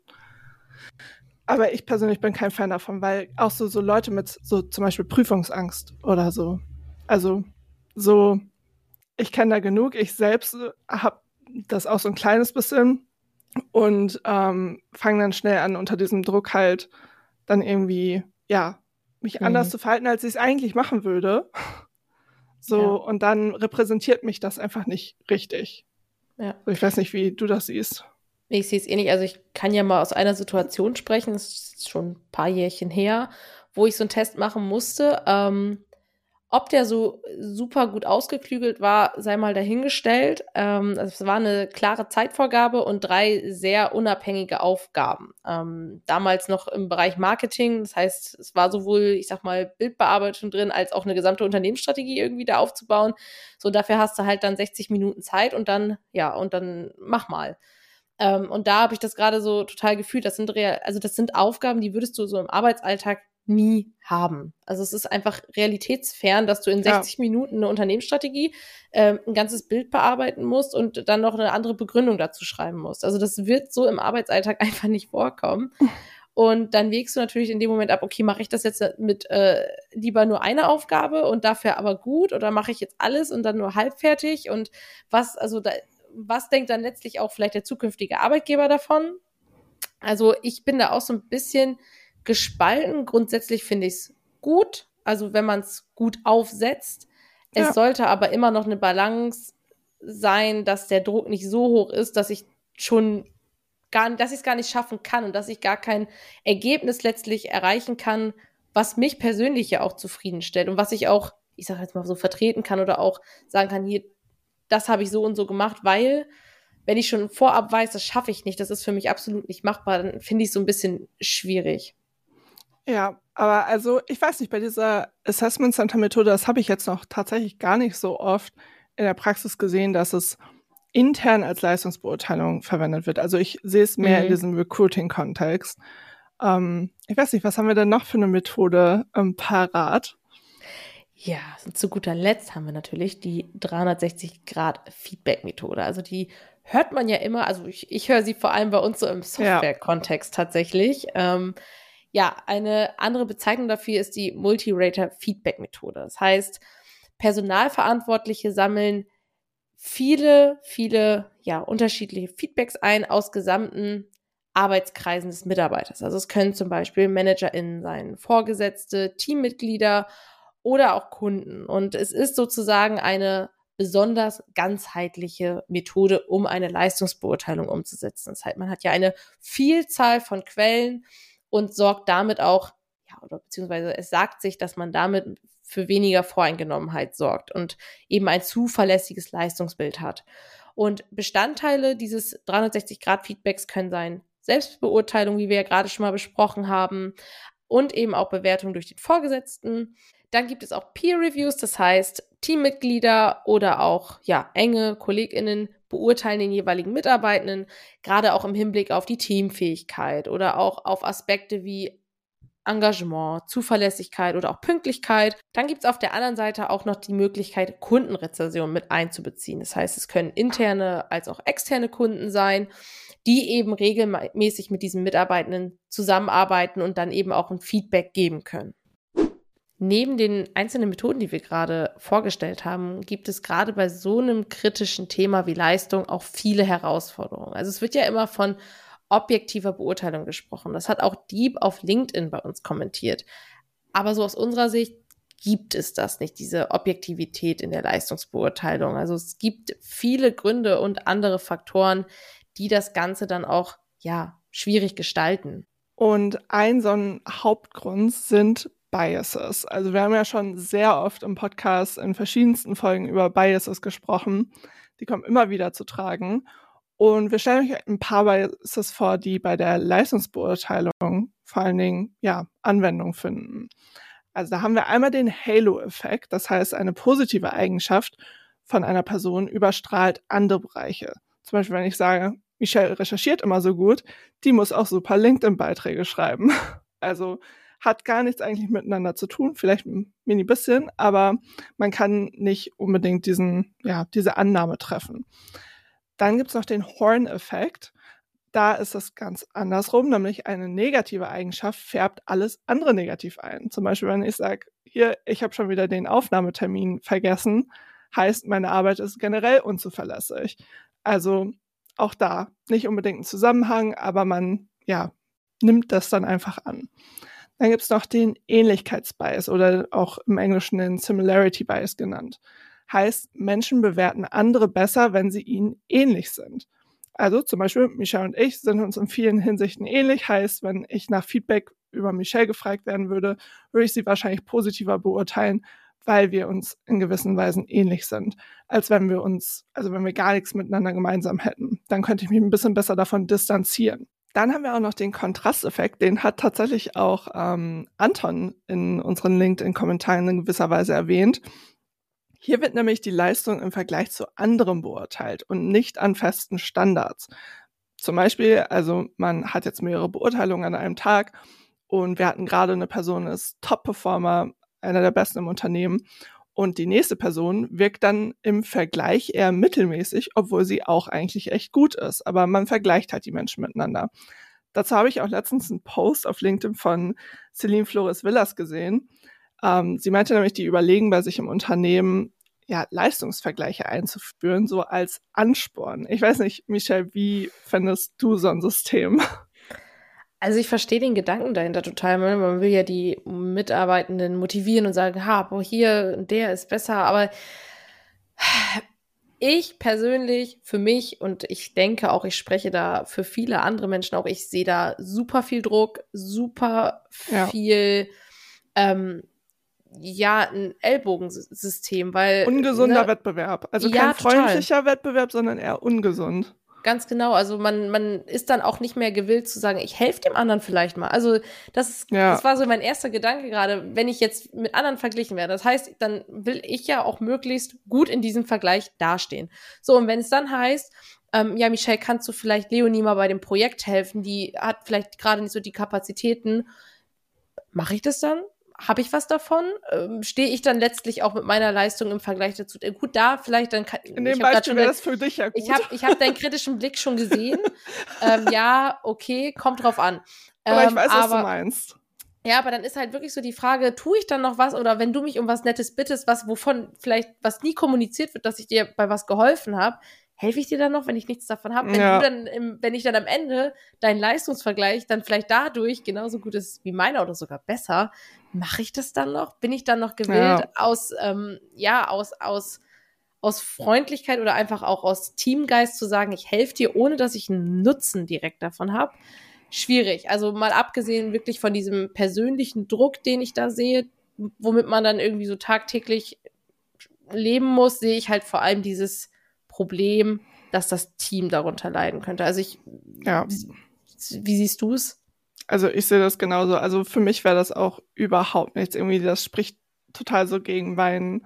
Aber ich persönlich bin kein Fan davon, weil auch so Leute mit so zum Beispiel Prüfungsangst oder so, also so, ich kenne da genug, ich selbst habe das auch so ein kleines bisschen und fange dann schnell an, unter diesem Druck halt dann irgendwie, mich anders zu verhalten, als ich es eigentlich machen würde. So, Ja. und dann repräsentiert mich das einfach nicht richtig. Ja. So, ich weiß nicht, wie du das siehst. Ich sehe es ähnlich. Also ich kann ja mal aus einer Situation sprechen, das ist schon ein paar Jährchen her, wo ich so einen Test machen musste. Ob der so super gut ausgeklügelt war, sei mal dahingestellt. Also es war eine klare Zeitvorgabe und 3 sehr unabhängige Aufgaben. Damals noch im Bereich Marketing. Das heißt, es war sowohl, ich sag mal, Bildbearbeitung drin, als auch eine gesamte Unternehmensstrategie irgendwie da aufzubauen. So, dafür hast du halt dann 60 Minuten Zeit und dann mach mal. Und da habe ich das gerade so total gefühlt. Das sind Aufgaben, die würdest du so im Arbeitsalltag nie haben. Also es ist einfach realitätsfern, dass du in 60 Minuten eine Unternehmensstrategie, ein ganzes Bild bearbeiten musst und dann noch eine andere Begründung dazu schreiben musst. Also das wird so im Arbeitsalltag einfach nicht vorkommen. Und dann wägst du natürlich in dem Moment ab, okay, mache ich das jetzt mit lieber nur eine Aufgabe und dafür aber gut oder mache ich jetzt alles und dann nur halbfertig und was denkt dann letztlich auch vielleicht der zukünftige Arbeitgeber davon? Also ich bin da auch so ein bisschen gespalten. Grundsätzlich finde ich es gut, also wenn man es gut aufsetzt. Es sollte aber immer noch eine Balance sein, dass der Druck nicht so hoch ist, dass ich es gar nicht schaffen kann und dass ich gar kein Ergebnis letztlich erreichen kann, was mich persönlich ja auch zufriedenstellt und was ich auch, ich sage jetzt mal so, vertreten kann oder auch sagen kann, hier, das habe ich so und so gemacht, weil wenn ich schon vorab weiß, das schaffe ich nicht, das ist für mich absolut nicht machbar, dann finde ich es so ein bisschen schwierig. Ja, aber also ich weiß nicht, bei dieser Assessment Center Methode, das habe ich jetzt noch tatsächlich gar nicht so oft in der Praxis gesehen, dass es intern als Leistungsbeurteilung verwendet wird. Also ich sehe es mehr in diesem Recruiting-Kontext. Ich weiß nicht, was haben wir denn noch für eine Methode parat? Ja, zu guter Letzt haben wir natürlich die 360-Grad-Feedback-Methode. Also die hört man ja immer, also ich höre sie vor allem bei uns so im Software-Kontext tatsächlich. Eine andere Bezeichnung dafür ist die Multi-Rater-Feedback-Methode. Das heißt, Personalverantwortliche sammeln viele unterschiedliche Feedbacks ein aus gesamten Arbeitskreisen des Mitarbeiters. Also es können zum Beispiel ManagerInnen sein, Vorgesetzte, Teammitglieder oder auch Kunden. Und es ist sozusagen eine besonders ganzheitliche Methode, um eine Leistungsbeurteilung umzusetzen. Das heißt, man hat ja eine Vielzahl von Quellen und sorgt damit auch, beziehungsweise es sagt sich, dass man damit für weniger Voreingenommenheit sorgt und eben ein zuverlässiges Leistungsbild hat. Und Bestandteile dieses 360-Grad-Feedbacks können sein Selbstbeurteilung, wie wir ja gerade schon mal besprochen haben, und eben auch Bewertung durch den Vorgesetzten. Dann gibt es auch Peer Reviews, das heißt, Teammitglieder oder auch enge KollegInnen beurteilen den jeweiligen Mitarbeitenden, gerade auch im Hinblick auf die Teamfähigkeit oder auch auf Aspekte wie Engagement, Zuverlässigkeit oder auch Pünktlichkeit. Dann gibt es auf der anderen Seite auch noch die Möglichkeit, Kundenrezensionen mit einzubeziehen. Das heißt, es können interne als auch externe Kunden sein, die eben regelmäßig mit diesen Mitarbeitenden zusammenarbeiten und dann eben auch ein Feedback geben können. Neben den einzelnen Methoden, die wir gerade vorgestellt haben, gibt es gerade bei so einem kritischen Thema wie Leistung auch viele Herausforderungen. Also es wird ja immer von objektiver Beurteilung gesprochen. Das hat auch Dieb auf LinkedIn bei uns kommentiert. Aber so aus unserer Sicht gibt es das nicht, diese Objektivität in der Leistungsbeurteilung. Also es gibt viele Gründe und andere Faktoren, die das Ganze dann auch, schwierig gestalten. Und ein so ein Hauptgrund sind Biases. Also wir haben ja schon sehr oft im Podcast in verschiedensten Folgen über Biases gesprochen. Die kommen immer wieder zu tragen. Und wir stellen euch ein paar Biases vor, die bei der Leistungsbeurteilung vor allen Dingen Anwendung finden. Also da haben wir einmal den Halo-Effekt, das heißt, eine positive Eigenschaft von einer Person überstrahlt andere Bereiche. Zum Beispiel, wenn ich sage, Michelle recherchiert immer so gut, die muss auch super LinkedIn-Beiträge schreiben. Also hat gar nichts eigentlich miteinander zu tun, vielleicht ein mini bisschen, aber man kann nicht unbedingt diese Annahme treffen. Dann gibt's noch den Horn-Effekt. Da ist das ganz andersrum, nämlich eine negative Eigenschaft färbt alles andere negativ ein. Zum Beispiel, wenn ich sage, hier, ich habe schon wieder den Aufnahmetermin vergessen, heißt, meine Arbeit ist generell unzuverlässig. Also auch da nicht unbedingt ein Zusammenhang, aber man nimmt das dann einfach an. Dann gibt es noch den Ähnlichkeitsbias oder auch im Englischen den Similarity Bias genannt. Heißt, Menschen bewerten andere besser, wenn sie ihnen ähnlich sind. Also zum Beispiel Michelle und ich sind uns in vielen Hinsichten ähnlich. Heißt, wenn ich nach Feedback über Michelle gefragt werden würde, würde ich sie wahrscheinlich positiver beurteilen, weil wir uns in gewissen Weisen ähnlich sind, als wenn wir gar nichts miteinander gemeinsam hätten. Dann könnte ich mich ein bisschen besser davon distanzieren. Dann haben wir auch noch den Kontrasteffekt, den hat tatsächlich auch Anton in unseren LinkedIn-Kommentaren in gewisser Weise erwähnt. Hier wird nämlich die Leistung im Vergleich zu anderen beurteilt und nicht an festen Standards. Zum Beispiel, also man hat jetzt mehrere Beurteilungen an einem Tag und wir hatten gerade eine Person, ist Top-Performer, einer der besten im Unternehmen, und die nächste Person wirkt dann im Vergleich eher mittelmäßig, obwohl sie auch eigentlich echt gut ist. Aber man vergleicht halt die Menschen miteinander. Dazu habe ich auch letztens einen Post auf LinkedIn von Celine Flores Villas gesehen. Sie meinte nämlich, die überlegen bei sich im Unternehmen, ja, Leistungsvergleiche einzuführen, so als Ansporn. Ich weiß nicht, Michelle, wie findest du so ein System? Also ich verstehe den Gedanken dahinter total. Man will ja die Mitarbeitenden motivieren und sagen, boah, hier, der ist besser. Aber ich persönlich, für mich, und ich denke auch, ich spreche da für viele andere Menschen auch, ich sehe da super viel Druck, super viel, ein Ellbogensystem, weil ungesunder Wettbewerb. Also kein freundlicher total. Wettbewerb, sondern eher ungesund. Ganz genau, also man ist dann auch nicht mehr gewillt zu sagen, ich helfe dem anderen vielleicht mal. Also das war so mein erster Gedanke gerade, wenn ich jetzt mit anderen verglichen werde. Das heißt, dann will ich ja auch möglichst gut in diesem Vergleich dastehen. So, und wenn es dann heißt, Michelle, kannst du vielleicht Leonie mal bei dem Projekt helfen, die hat vielleicht gerade nicht so die Kapazitäten, mache ich das dann? Habe ich was davon? Stehe ich dann letztlich auch mit meiner Leistung im Vergleich dazu? Gut, da vielleicht dann kann in dem Beispiel wäre das für dich ja gut. Ich hab deinen kritischen Blick schon gesehen. Ja, okay, kommt drauf an. Aber ich weiß, was du meinst. Ja, aber dann ist halt wirklich so die Frage, tue ich dann noch was? Oder wenn du mich um was Nettes bittest, was nie kommuniziert wird, dass ich dir bei was geholfen habe, helfe ich dir dann noch, wenn ich nichts davon habe? Wenn ich dann am Ende deinen Leistungsvergleich dann vielleicht dadurch genauso gut ist wie meiner oder sogar besser, mache ich das dann noch? Bin ich dann noch gewillt, aus Freundlichkeit oder einfach auch aus Teamgeist zu sagen, ich helfe dir, ohne dass ich einen Nutzen direkt davon habe? Schwierig. Also mal abgesehen wirklich von diesem persönlichen Druck, den ich da sehe, womit man dann irgendwie so tagtäglich leben muss, sehe ich halt vor allem dieses Problem, dass das Team darunter leiden könnte. Also wie siehst du es? Also ich sehe das genauso. Also für mich wäre das auch überhaupt nichts. Irgendwie, das spricht total so gegen mein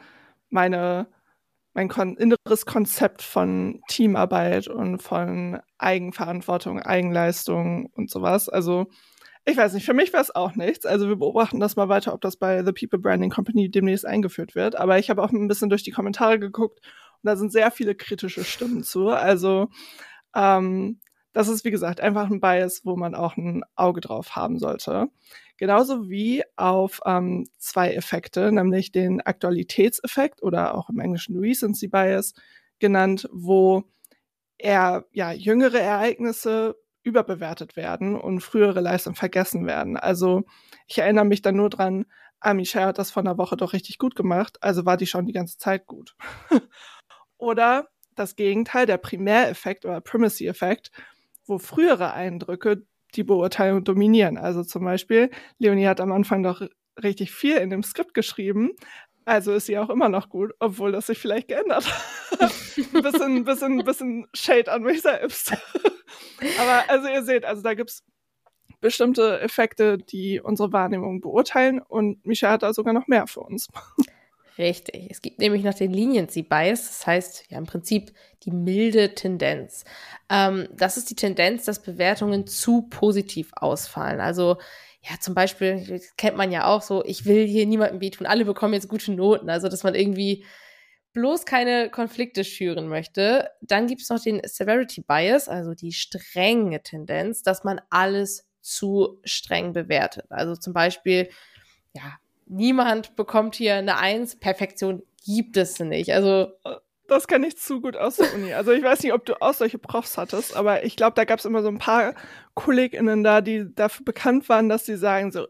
inneres Konzept von Teamarbeit und von Eigenverantwortung, Eigenleistung und sowas. Also ich weiß nicht, für mich wäre es auch nichts. Also wir beobachten das mal weiter, ob das bei The People Branding Company demnächst eingeführt wird. Aber ich habe auch ein bisschen durch die Kommentare geguckt und da sind sehr viele kritische Stimmen zu. Also das ist, wie gesagt, einfach ein Bias, wo man auch ein Auge drauf haben sollte. Genauso wie auf zwei Effekte, nämlich den Aktualitätseffekt oder auch im Englischen Recency Bias genannt, wo jüngere Ereignisse überbewertet werden und frühere Leistungen vergessen werden. Also ich erinnere mich dann nur dran, Michelle hat das vor einer Woche doch richtig gut gemacht, also war die schon die ganze Zeit gut. Oder das Gegenteil, der Primäreffekt oder Primacy-Effekt, wo frühere Eindrücke die Beurteilung dominieren. Also zum Beispiel, Leonie hat am Anfang doch richtig viel in dem Skript geschrieben, also ist sie auch immer noch gut, obwohl das sich vielleicht geändert hat. ein bisschen Shade an mich selbst. Aber also ihr seht, also da gibt's bestimmte Effekte, die unsere Wahrnehmung beurteilen und Michelle hat da sogar noch mehr für uns. Richtig. Es gibt nämlich noch den Leniency Bias, das heißt ja im Prinzip die milde Tendenz. Das ist die Tendenz, dass Bewertungen zu positiv ausfallen. Also ja, zum Beispiel, das kennt man ja auch so, ich will hier niemandem wehtun, alle bekommen jetzt gute Noten. Also dass man irgendwie bloß keine Konflikte schüren möchte. Dann gibt es noch den Severity Bias, also die strenge Tendenz, dass man alles zu streng bewertet. Also zum Beispiel, niemand bekommt hier eine 1, Perfektion gibt es nicht. Also Das kenne ich zu gut aus der Uni. Also ich weiß nicht, ob du auch solche Profs hattest, aber ich glaube, da gab es immer so ein paar KollegInnen da, die dafür bekannt waren, dass sie sagen so,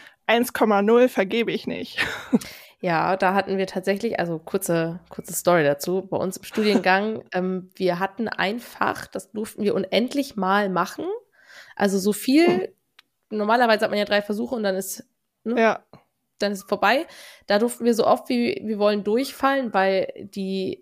1,0 vergebe ich nicht. Ja, da hatten wir tatsächlich, also kurze Story dazu, bei uns im Studiengang, wir hatten ein Fach, das durften wir unendlich mal machen. Also so viel, normalerweise hat man ja 3 Versuche und dann ist, ne, Ja. dann ist es vorbei. Da durften wir so oft wie wir wollen durchfallen, weil die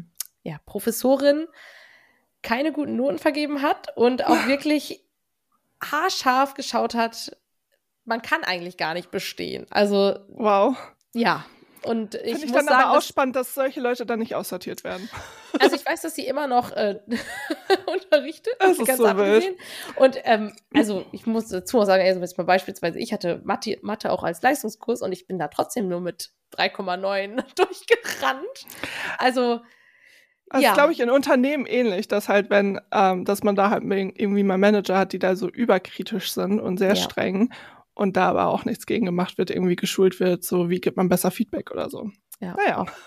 Professorin keine guten Noten vergeben hat und auch wirklich haarscharf geschaut hat, man kann eigentlich gar nicht bestehen. Also, Wow. ja. Und ich Finde ich muss dann sagen, aber auch spannend, dass solche Leute dann nicht aussortiert werden. also ich weiß, dass sie immer noch unterrichtet, Das ist ganz so abgesehen. wild. Und also ich muss dazu auch sagen, also jetzt mal beispielsweise, ich hatte Mathe auch als Leistungskurs und ich bin da trotzdem nur mit 3,9 durchgerannt. Also Also ja. glaube ich in Unternehmen ähnlich, dass halt wenn, dass man da halt irgendwie mal Manager hat, die da so überkritisch sind und sehr Ja. streng und da aber auch nichts gegen gemacht wird, irgendwie geschult wird, so wie gibt man besser Feedback oder so. Ja, Naja. auch.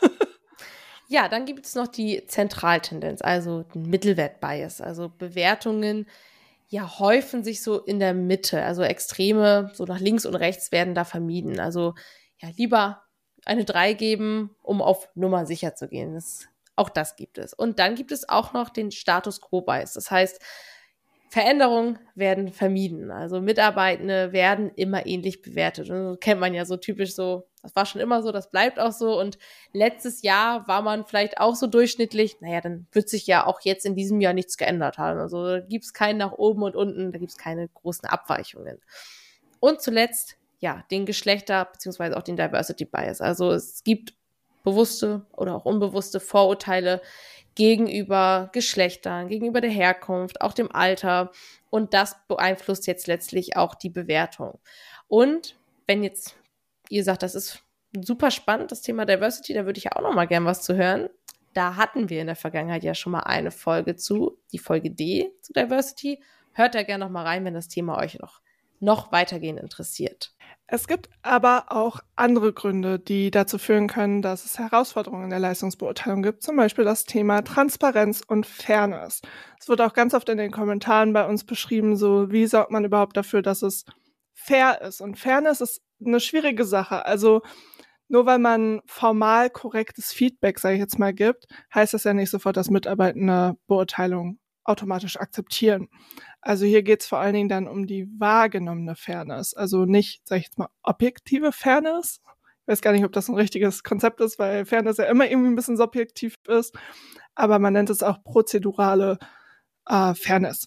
Ja, dann gibt es noch die Zentraltendenz, also den Mittelwert-Bias. Also Bewertungen ja häufen sich so in der Mitte. Also Extreme, so nach links und rechts werden da vermieden. Also ja, lieber eine 3 geben, um auf Nummer sicher zu gehen. Auch das gibt es. Und dann gibt es auch noch den Status Quo-Bias. Das heißt, Veränderungen werden vermieden. Also Mitarbeitende werden immer ähnlich bewertet. Und das kennt man ja so typisch so, das war schon immer so, das bleibt auch so. Und letztes Jahr war man vielleicht auch so durchschnittlich. Naja, dann wird sich ja auch jetzt in diesem Jahr nichts geändert haben. Also da gibt es keinen nach oben und unten, da gibt es keine großen Abweichungen. Und zuletzt, ja, den Geschlechter- bzw. auch den Diversity Bias. Also es gibt bewusste oder auch unbewusste Vorurteile gegenüber Geschlechtern, gegenüber der Herkunft, auch dem Alter. Und das beeinflusst jetzt letztlich auch die Bewertung. Und wenn jetzt ihr sagt, das ist super spannend, das Thema Diversity, da würde ich ja auch noch mal gern was zu hören. Da hatten wir in der Vergangenheit ja schon mal eine Folge zu, die Folge D zu Diversity. Hört da gerne noch mal rein, wenn das Thema euch noch weitergehend interessiert. Es gibt aber auch andere Gründe, die dazu führen können, dass es Herausforderungen in der Leistungsbeurteilung gibt, zum Beispiel das Thema Transparenz und Fairness. Es wird auch ganz oft in den Kommentaren bei uns beschrieben, so wie sorgt man überhaupt dafür, dass es fair ist. Und Fairness ist eine schwierige Sache. Also nur weil man formal korrektes Feedback, sage ich jetzt mal, gibt, heißt das ja nicht sofort, dass Mitarbeitende Beurteilung automatisch akzeptieren. Also hier geht es vor allen Dingen dann um die wahrgenommene Fairness. Also nicht, sage ich jetzt mal, objektive Fairness. Ich weiß gar nicht, ob das ein richtiges Konzept ist, weil Fairness ja immer irgendwie ein bisschen subjektiv ist. Aber man nennt es auch prozedurale Fairness.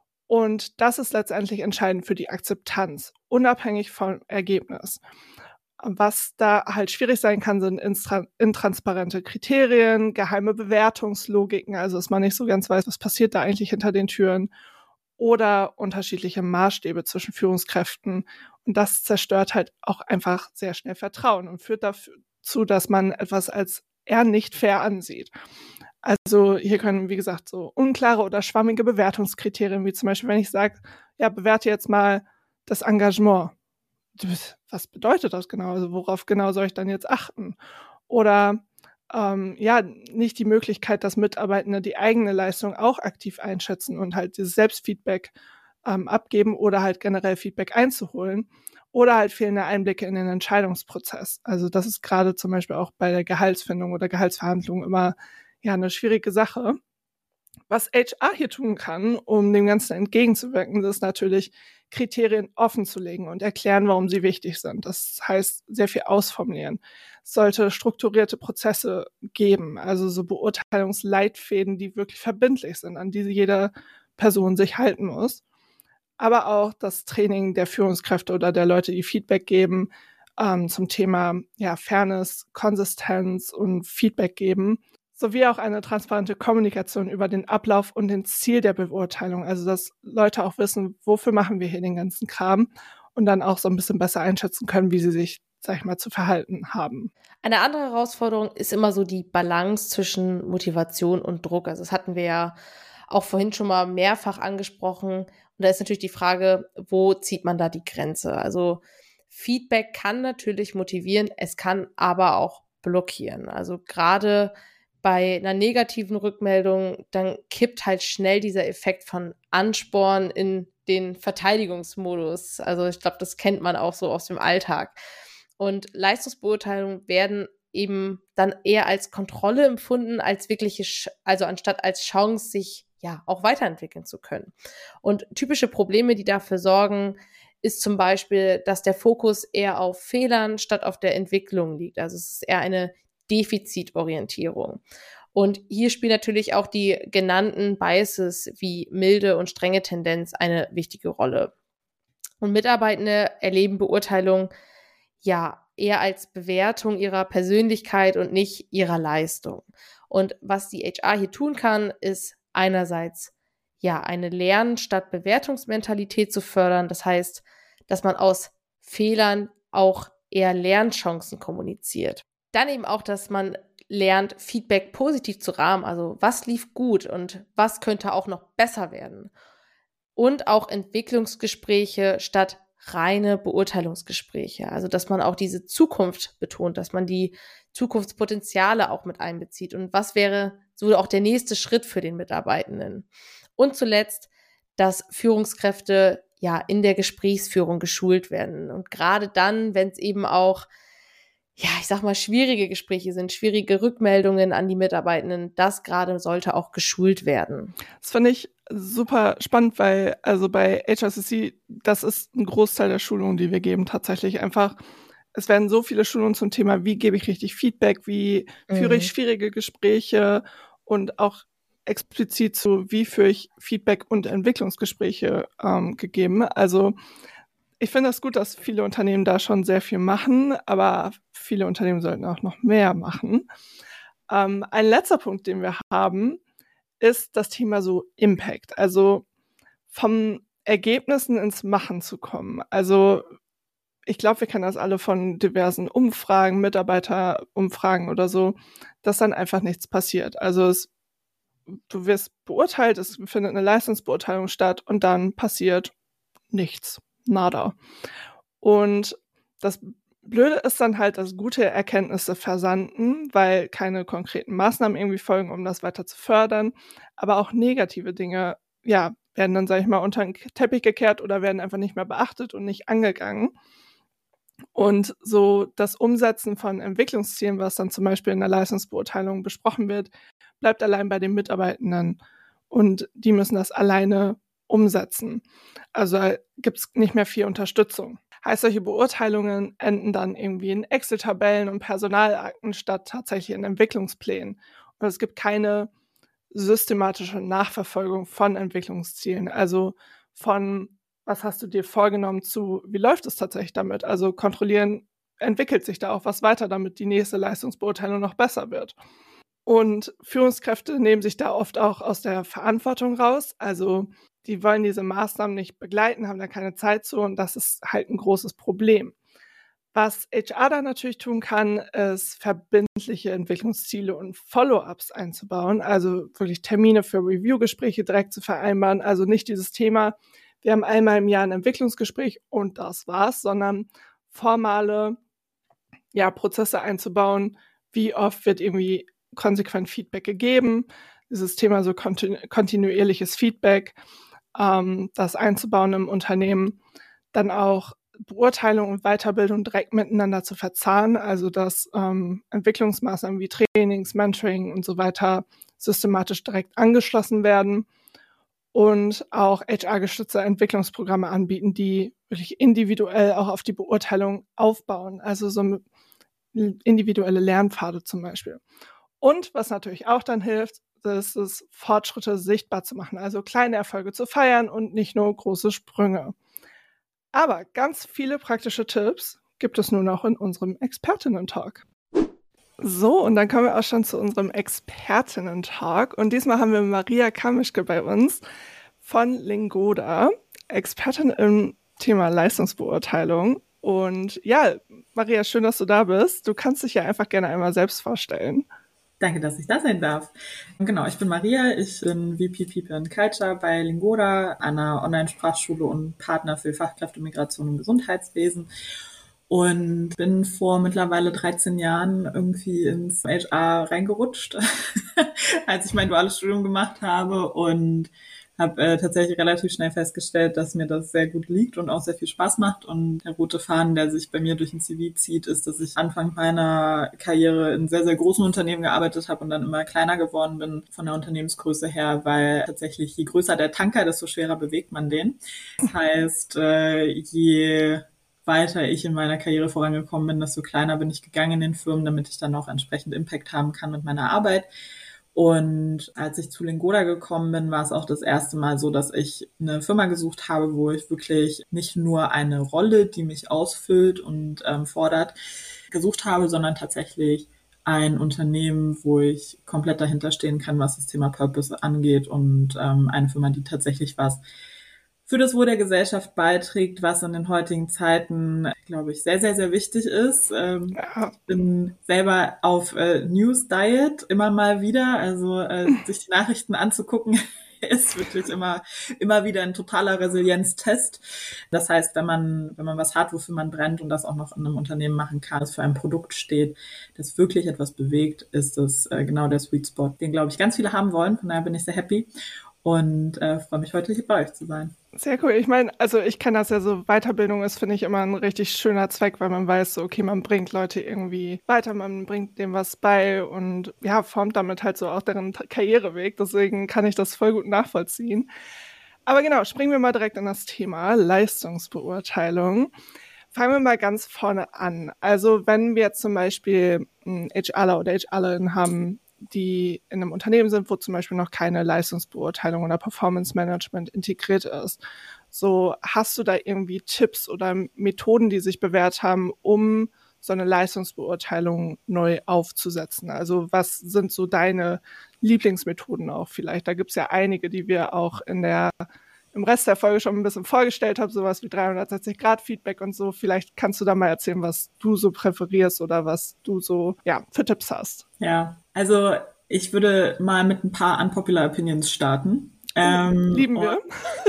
Und das ist letztendlich entscheidend für die Akzeptanz, unabhängig vom Ergebnis. Was da halt schwierig sein kann, sind intransparente Kriterien, geheime Bewertungslogiken, also dass man nicht so ganz weiß, was passiert da eigentlich hinter den Türen, oder unterschiedliche Maßstäbe zwischen Führungskräften. Und das zerstört halt auch einfach sehr schnell Vertrauen und führt dazu, dass man etwas als eher nicht fair ansieht. Also hier können, wie gesagt, so unklare oder schwammige Bewertungskriterien, wie zum Beispiel, wenn ich sage, ja, bewerte jetzt mal das Engagement. Was bedeutet das genau? Also worauf genau soll ich dann jetzt achten? Oder ja, nicht die Möglichkeit, dass Mitarbeitende die eigene Leistung auch aktiv einschätzen und halt dieses Selbstfeedback abgeben oder halt generell Feedback einzuholen oder halt fehlende Einblicke in den Entscheidungsprozess. Also das ist gerade zum Beispiel auch bei der Gehaltsfindung oder Gehaltsverhandlung immer ja eine schwierige Sache. Was HR hier tun kann, um dem Ganzen entgegenzuwirken, ist natürlich, Kriterien offen zu legen und erklären, warum sie wichtig sind. Das heißt, sehr viel ausformulieren. Es sollte strukturierte Prozesse geben, also so Beurteilungsleitfäden, die wirklich verbindlich sind, an die jede Person sich halten muss. Aber auch das Training der Führungskräfte oder der Leute, die Feedback geben, zum Thema ja, Fairness, Konsistenz und Feedback geben, sowie auch eine transparente Kommunikation über den Ablauf und den Ziel der Beurteilung. Also, dass Leute auch wissen, wofür machen wir hier den ganzen Kram und dann auch so ein bisschen besser einschätzen können, wie sie sich, sag ich mal, zu verhalten haben. Eine andere Herausforderung ist immer so die Balance zwischen Motivation und Druck. Also das hatten wir ja auch vorhin schon mal mehrfach angesprochen. Und da ist natürlich die Frage, wo zieht man da die Grenze? Also Feedback kann natürlich motivieren, es kann aber auch blockieren. Also gerade bei einer negativen Rückmeldung, dann kippt halt schnell dieser Effekt von Ansporn in den Verteidigungsmodus. Also ich glaube, das kennt man auch so aus dem Alltag. Und Leistungsbeurteilungen werden eben dann eher als Kontrolle empfunden, als wirkliche, also anstatt als Chance, sich ja auch weiterentwickeln zu können. Und typische Probleme, die dafür sorgen, ist zum Beispiel, dass der Fokus eher auf Fehlern statt auf der Entwicklung liegt. Also es ist eher eine Defizitorientierung. Und hier spielen natürlich auch die genannten Biases wie milde und strenge Tendenz eine wichtige Rolle. Und Mitarbeitende erleben Beurteilung ja eher als Bewertung ihrer Persönlichkeit und nicht ihrer Leistung. Und was die HR hier tun kann, ist einerseits ja eine Lern- statt Bewertungsmentalität zu fördern. Das heißt, dass man aus Fehlern auch eher Lernchancen kommuniziert. Dann eben auch, dass man lernt, Feedback positiv zu rahmen. Also was lief gut und was könnte auch noch besser werden. Und auch Entwicklungsgespräche statt reine Beurteilungsgespräche. Also dass man auch diese Zukunft betont, dass man die Zukunftspotenziale auch mit einbezieht. Und was wäre so auch der nächste Schritt für den Mitarbeitenden? Und zuletzt, dass Führungskräfte ja in der Gesprächsführung geschult werden. Und gerade dann, wenn es eben auch ja, ich sag mal, schwierige Gespräche sind, schwierige Rückmeldungen an die Mitarbeitenden, das gerade sollte auch geschult werden. Das finde ich super spannend, weil also bei HRCC, das ist ein Großteil der Schulungen, die wir geben, tatsächlich einfach. Es werden so viele Schulungen zum Thema, wie gebe ich richtig Feedback, wie führe ich schwierige Gespräche und auch explizit zu, wie führe ich Feedback- und Entwicklungsgespräche gegeben. Also ich finde es gut, dass viele Unternehmen da schon sehr viel machen, aber viele Unternehmen sollten auch noch mehr machen. Ein letzter Punkt, den wir haben, ist das Thema so Impact, also vom Ergebnissen ins Machen zu kommen. Also ich glaube, wir kennen das alle von diversen Umfragen, Mitarbeiterumfragen oder so, dass dann einfach nichts passiert. Also du wirst beurteilt, es findet eine Leistungsbeurteilung statt und dann passiert nichts, nada. Und das Blöde ist dann halt, dass gute Erkenntnisse versanden, weil keine konkreten Maßnahmen irgendwie folgen, um das weiter zu fördern. Aber auch negative Dinge, ja, werden dann, sage ich mal, unter den Teppich gekehrt oder werden einfach nicht mehr beachtet und nicht angegangen. Und so das Umsetzen von Entwicklungszielen, was dann zum Beispiel in der Leistungsbeurteilung besprochen wird, bleibt allein bei den Mitarbeitenden. Und die müssen das alleine umsetzen. Also gibt es nicht mehr viel Unterstützung. Heißt, solche Beurteilungen enden dann irgendwie in Excel-Tabellen und Personalakten statt tatsächlich in Entwicklungsplänen. Und es gibt keine systematische Nachverfolgung von Entwicklungszielen. Also von, was hast du dir vorgenommen zu, wie läuft es tatsächlich damit? Also kontrollieren, entwickelt sich da auch was weiter, damit die nächste Leistungsbeurteilung noch besser wird. Und Führungskräfte nehmen sich da oft auch aus der Verantwortung raus. Also die wollen diese Maßnahmen nicht begleiten, haben da keine Zeit zu und das ist halt ein großes Problem. Was HR da natürlich tun kann, ist verbindliche Entwicklungsziele und Follow-ups einzubauen, also wirklich Termine für Review-Gespräche direkt zu vereinbaren. Also nicht dieses Thema, wir haben einmal im Jahr ein Entwicklungsgespräch und das war's, sondern formale Prozesse einzubauen. Wie oft wird irgendwie konsequent Feedback gegeben? Dieses Thema so kontinuierliches Feedback, das einzubauen im Unternehmen. Dann auch Beurteilung und Weiterbildung direkt miteinander zu verzahnen, also dass Entwicklungsmaßnahmen wie Trainings, Mentoring und so weiter systematisch direkt angeschlossen werden und auch HR-gestützte Entwicklungsprogramme anbieten, die wirklich individuell auch auf die Beurteilung aufbauen, also so individuelle Lernpfade zum Beispiel. Und was natürlich auch dann hilft, ist es, Fortschritte sichtbar zu machen, also kleine Erfolge zu feiern und nicht nur große Sprünge. Aber ganz viele praktische Tipps gibt es nun auch in unserem Expertinnen-Talk. So, und dann kommen wir auch schon zu unserem Expertinnen-Talk. Und diesmal haben wir Maria Kamischke bei uns von Lingoda, Expertin im Thema Leistungsbeurteilung. Und ja, Maria, schön, dass du da bist. Du kannst dich ja einfach gerne einmal selbst vorstellen. Danke, dass ich da sein darf. Genau, ich bin Maria, ich bin VP People and Culture bei Lingoda, einer Online-Sprachschule und Partner für Fachkräfte, Migration und Gesundheitswesen. und bin vor mittlerweile 13 Jahren irgendwie ins HR reingerutscht, als ich mein duales Studium gemacht habe und habe tatsächlich relativ schnell festgestellt, dass mir das sehr gut liegt und auch sehr viel Spaß macht. Und der rote Faden, der sich bei mir durch den CV zieht, ist, dass ich Anfang meiner Karriere in sehr, sehr großen Unternehmen gearbeitet habe und dann immer kleiner geworden bin von der Unternehmensgröße her, weil tatsächlich je größer der Tanker, desto schwerer bewegt man den. Das heißt, je weiter ich in meiner Karriere vorangekommen bin, desto kleiner bin ich gegangen in den Firmen, damit ich dann auch entsprechend Impact haben kann mit meiner Arbeit. Und als ich zu Lingoda gekommen bin, war es auch das erste Mal so, dass ich eine Firma gesucht habe, wo ich wirklich nicht nur eine Rolle, die mich ausfüllt und fordert, gesucht habe, sondern tatsächlich ein Unternehmen, wo ich komplett dahinter stehen kann, was das Thema Purpose angeht und eine Firma, die tatsächlich was für das Wohl der Gesellschaft beiträgt, was in den heutigen Zeiten, glaube ich, sehr, sehr, sehr wichtig ist. Ja. Ich bin selber auf News Diet immer mal wieder, also sich die Nachrichten anzugucken, ist wirklich immer wieder ein totaler Resilienztest. Das heißt, wenn man was hat, wofür man brennt und das auch noch in einem Unternehmen machen kann, das für ein Produkt steht, das wirklich etwas bewegt, ist das genau der Sweet Spot, den, glaube ich, ganz viele haben wollen. Von daher bin ich sehr happy und freue mich heute hier bei euch zu sein. Sehr cool. Ich meine, also ich kenne das ja so, Weiterbildung ist, finde ich, immer ein richtig schöner Zweck, weil man weiß, so, okay, man bringt Leute irgendwie weiter, man bringt dem was bei und ja, formt damit halt so auch deren Karriereweg. Deswegen kann ich das voll gut nachvollziehen. Aber genau, springen wir mal direkt in das Thema Leistungsbeurteilung. Fangen wir mal ganz vorne an. Also wenn wir jetzt zum Beispiel einen HRler oder HRlerin haben, die in einem Unternehmen sind, wo zum Beispiel noch keine Leistungsbeurteilung oder Performance Management integriert ist. So, hast du da irgendwie Tipps oder Methoden, die sich bewährt haben, um so eine Leistungsbeurteilung neu aufzusetzen? Also was sind so deine Lieblingsmethoden auch vielleicht? Da gibt's ja einige, die wir auch im Rest der Folge schon ein bisschen vorgestellt haben, sowas wie 360-Grad-Feedback und so. Vielleicht kannst du da mal erzählen, was du so präferierst oder was du so, ja, für Tipps hast. Ja, also ich würde mal mit ein paar unpopular Opinions starten. Lieben wir.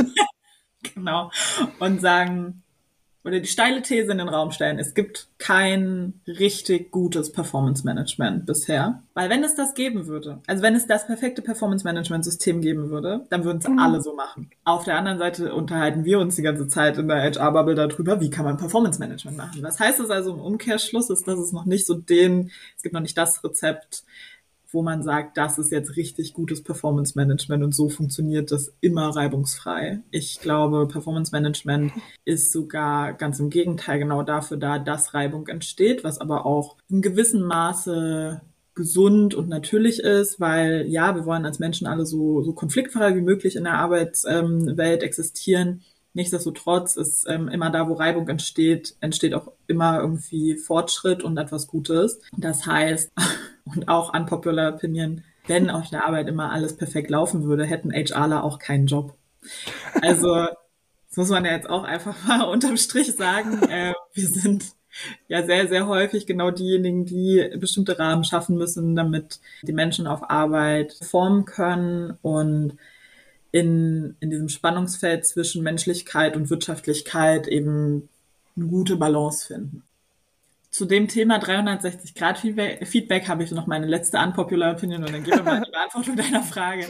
Genau. Und sagen, oder die steile These in den Raum stellen, es gibt kein richtig gutes Performance Management bisher. Weil wenn es das geben würde, also wenn es das perfekte Performance Management System geben würde, dann würden es alle so machen. Auf der anderen Seite unterhalten wir uns die ganze Zeit in der HR-Bubble darüber, wie kann man Performance Management machen. Was heißt das also im Umkehrschluss, ist, dass es noch nicht es gibt noch nicht das Rezept, wo man sagt, das ist jetzt richtig gutes Performance Management und so funktioniert das immer reibungsfrei. Ich glaube, Performance Management ist sogar ganz im Gegenteil genau dafür da, dass Reibung entsteht, was aber auch in gewissem Maße gesund und natürlich ist, weil ja, wir wollen als Menschen alle so konfliktfrei wie möglich in der Arbeitswelt existieren. Nichtsdestotrotz ist immer da, wo Reibung entsteht auch immer irgendwie Fortschritt und etwas Gutes. Das heißt, und auch unpopular Opinion, wenn auf der Arbeit immer alles perfekt laufen würde, hätten HRler auch keinen Job. Also, das muss man ja jetzt auch einfach mal unterm Strich sagen. Wir sind ja sehr, sehr häufig genau diejenigen, die bestimmte Rahmen schaffen müssen, damit die Menschen auf Arbeit performen können und in diesem Spannungsfeld zwischen Menschlichkeit und Wirtschaftlichkeit eben eine gute Balance finden. Zu dem Thema 360-Grad-Feedback habe ich noch meine letzte unpopular Opinion und dann gehen wir mal in die Beantwortung deiner Frage.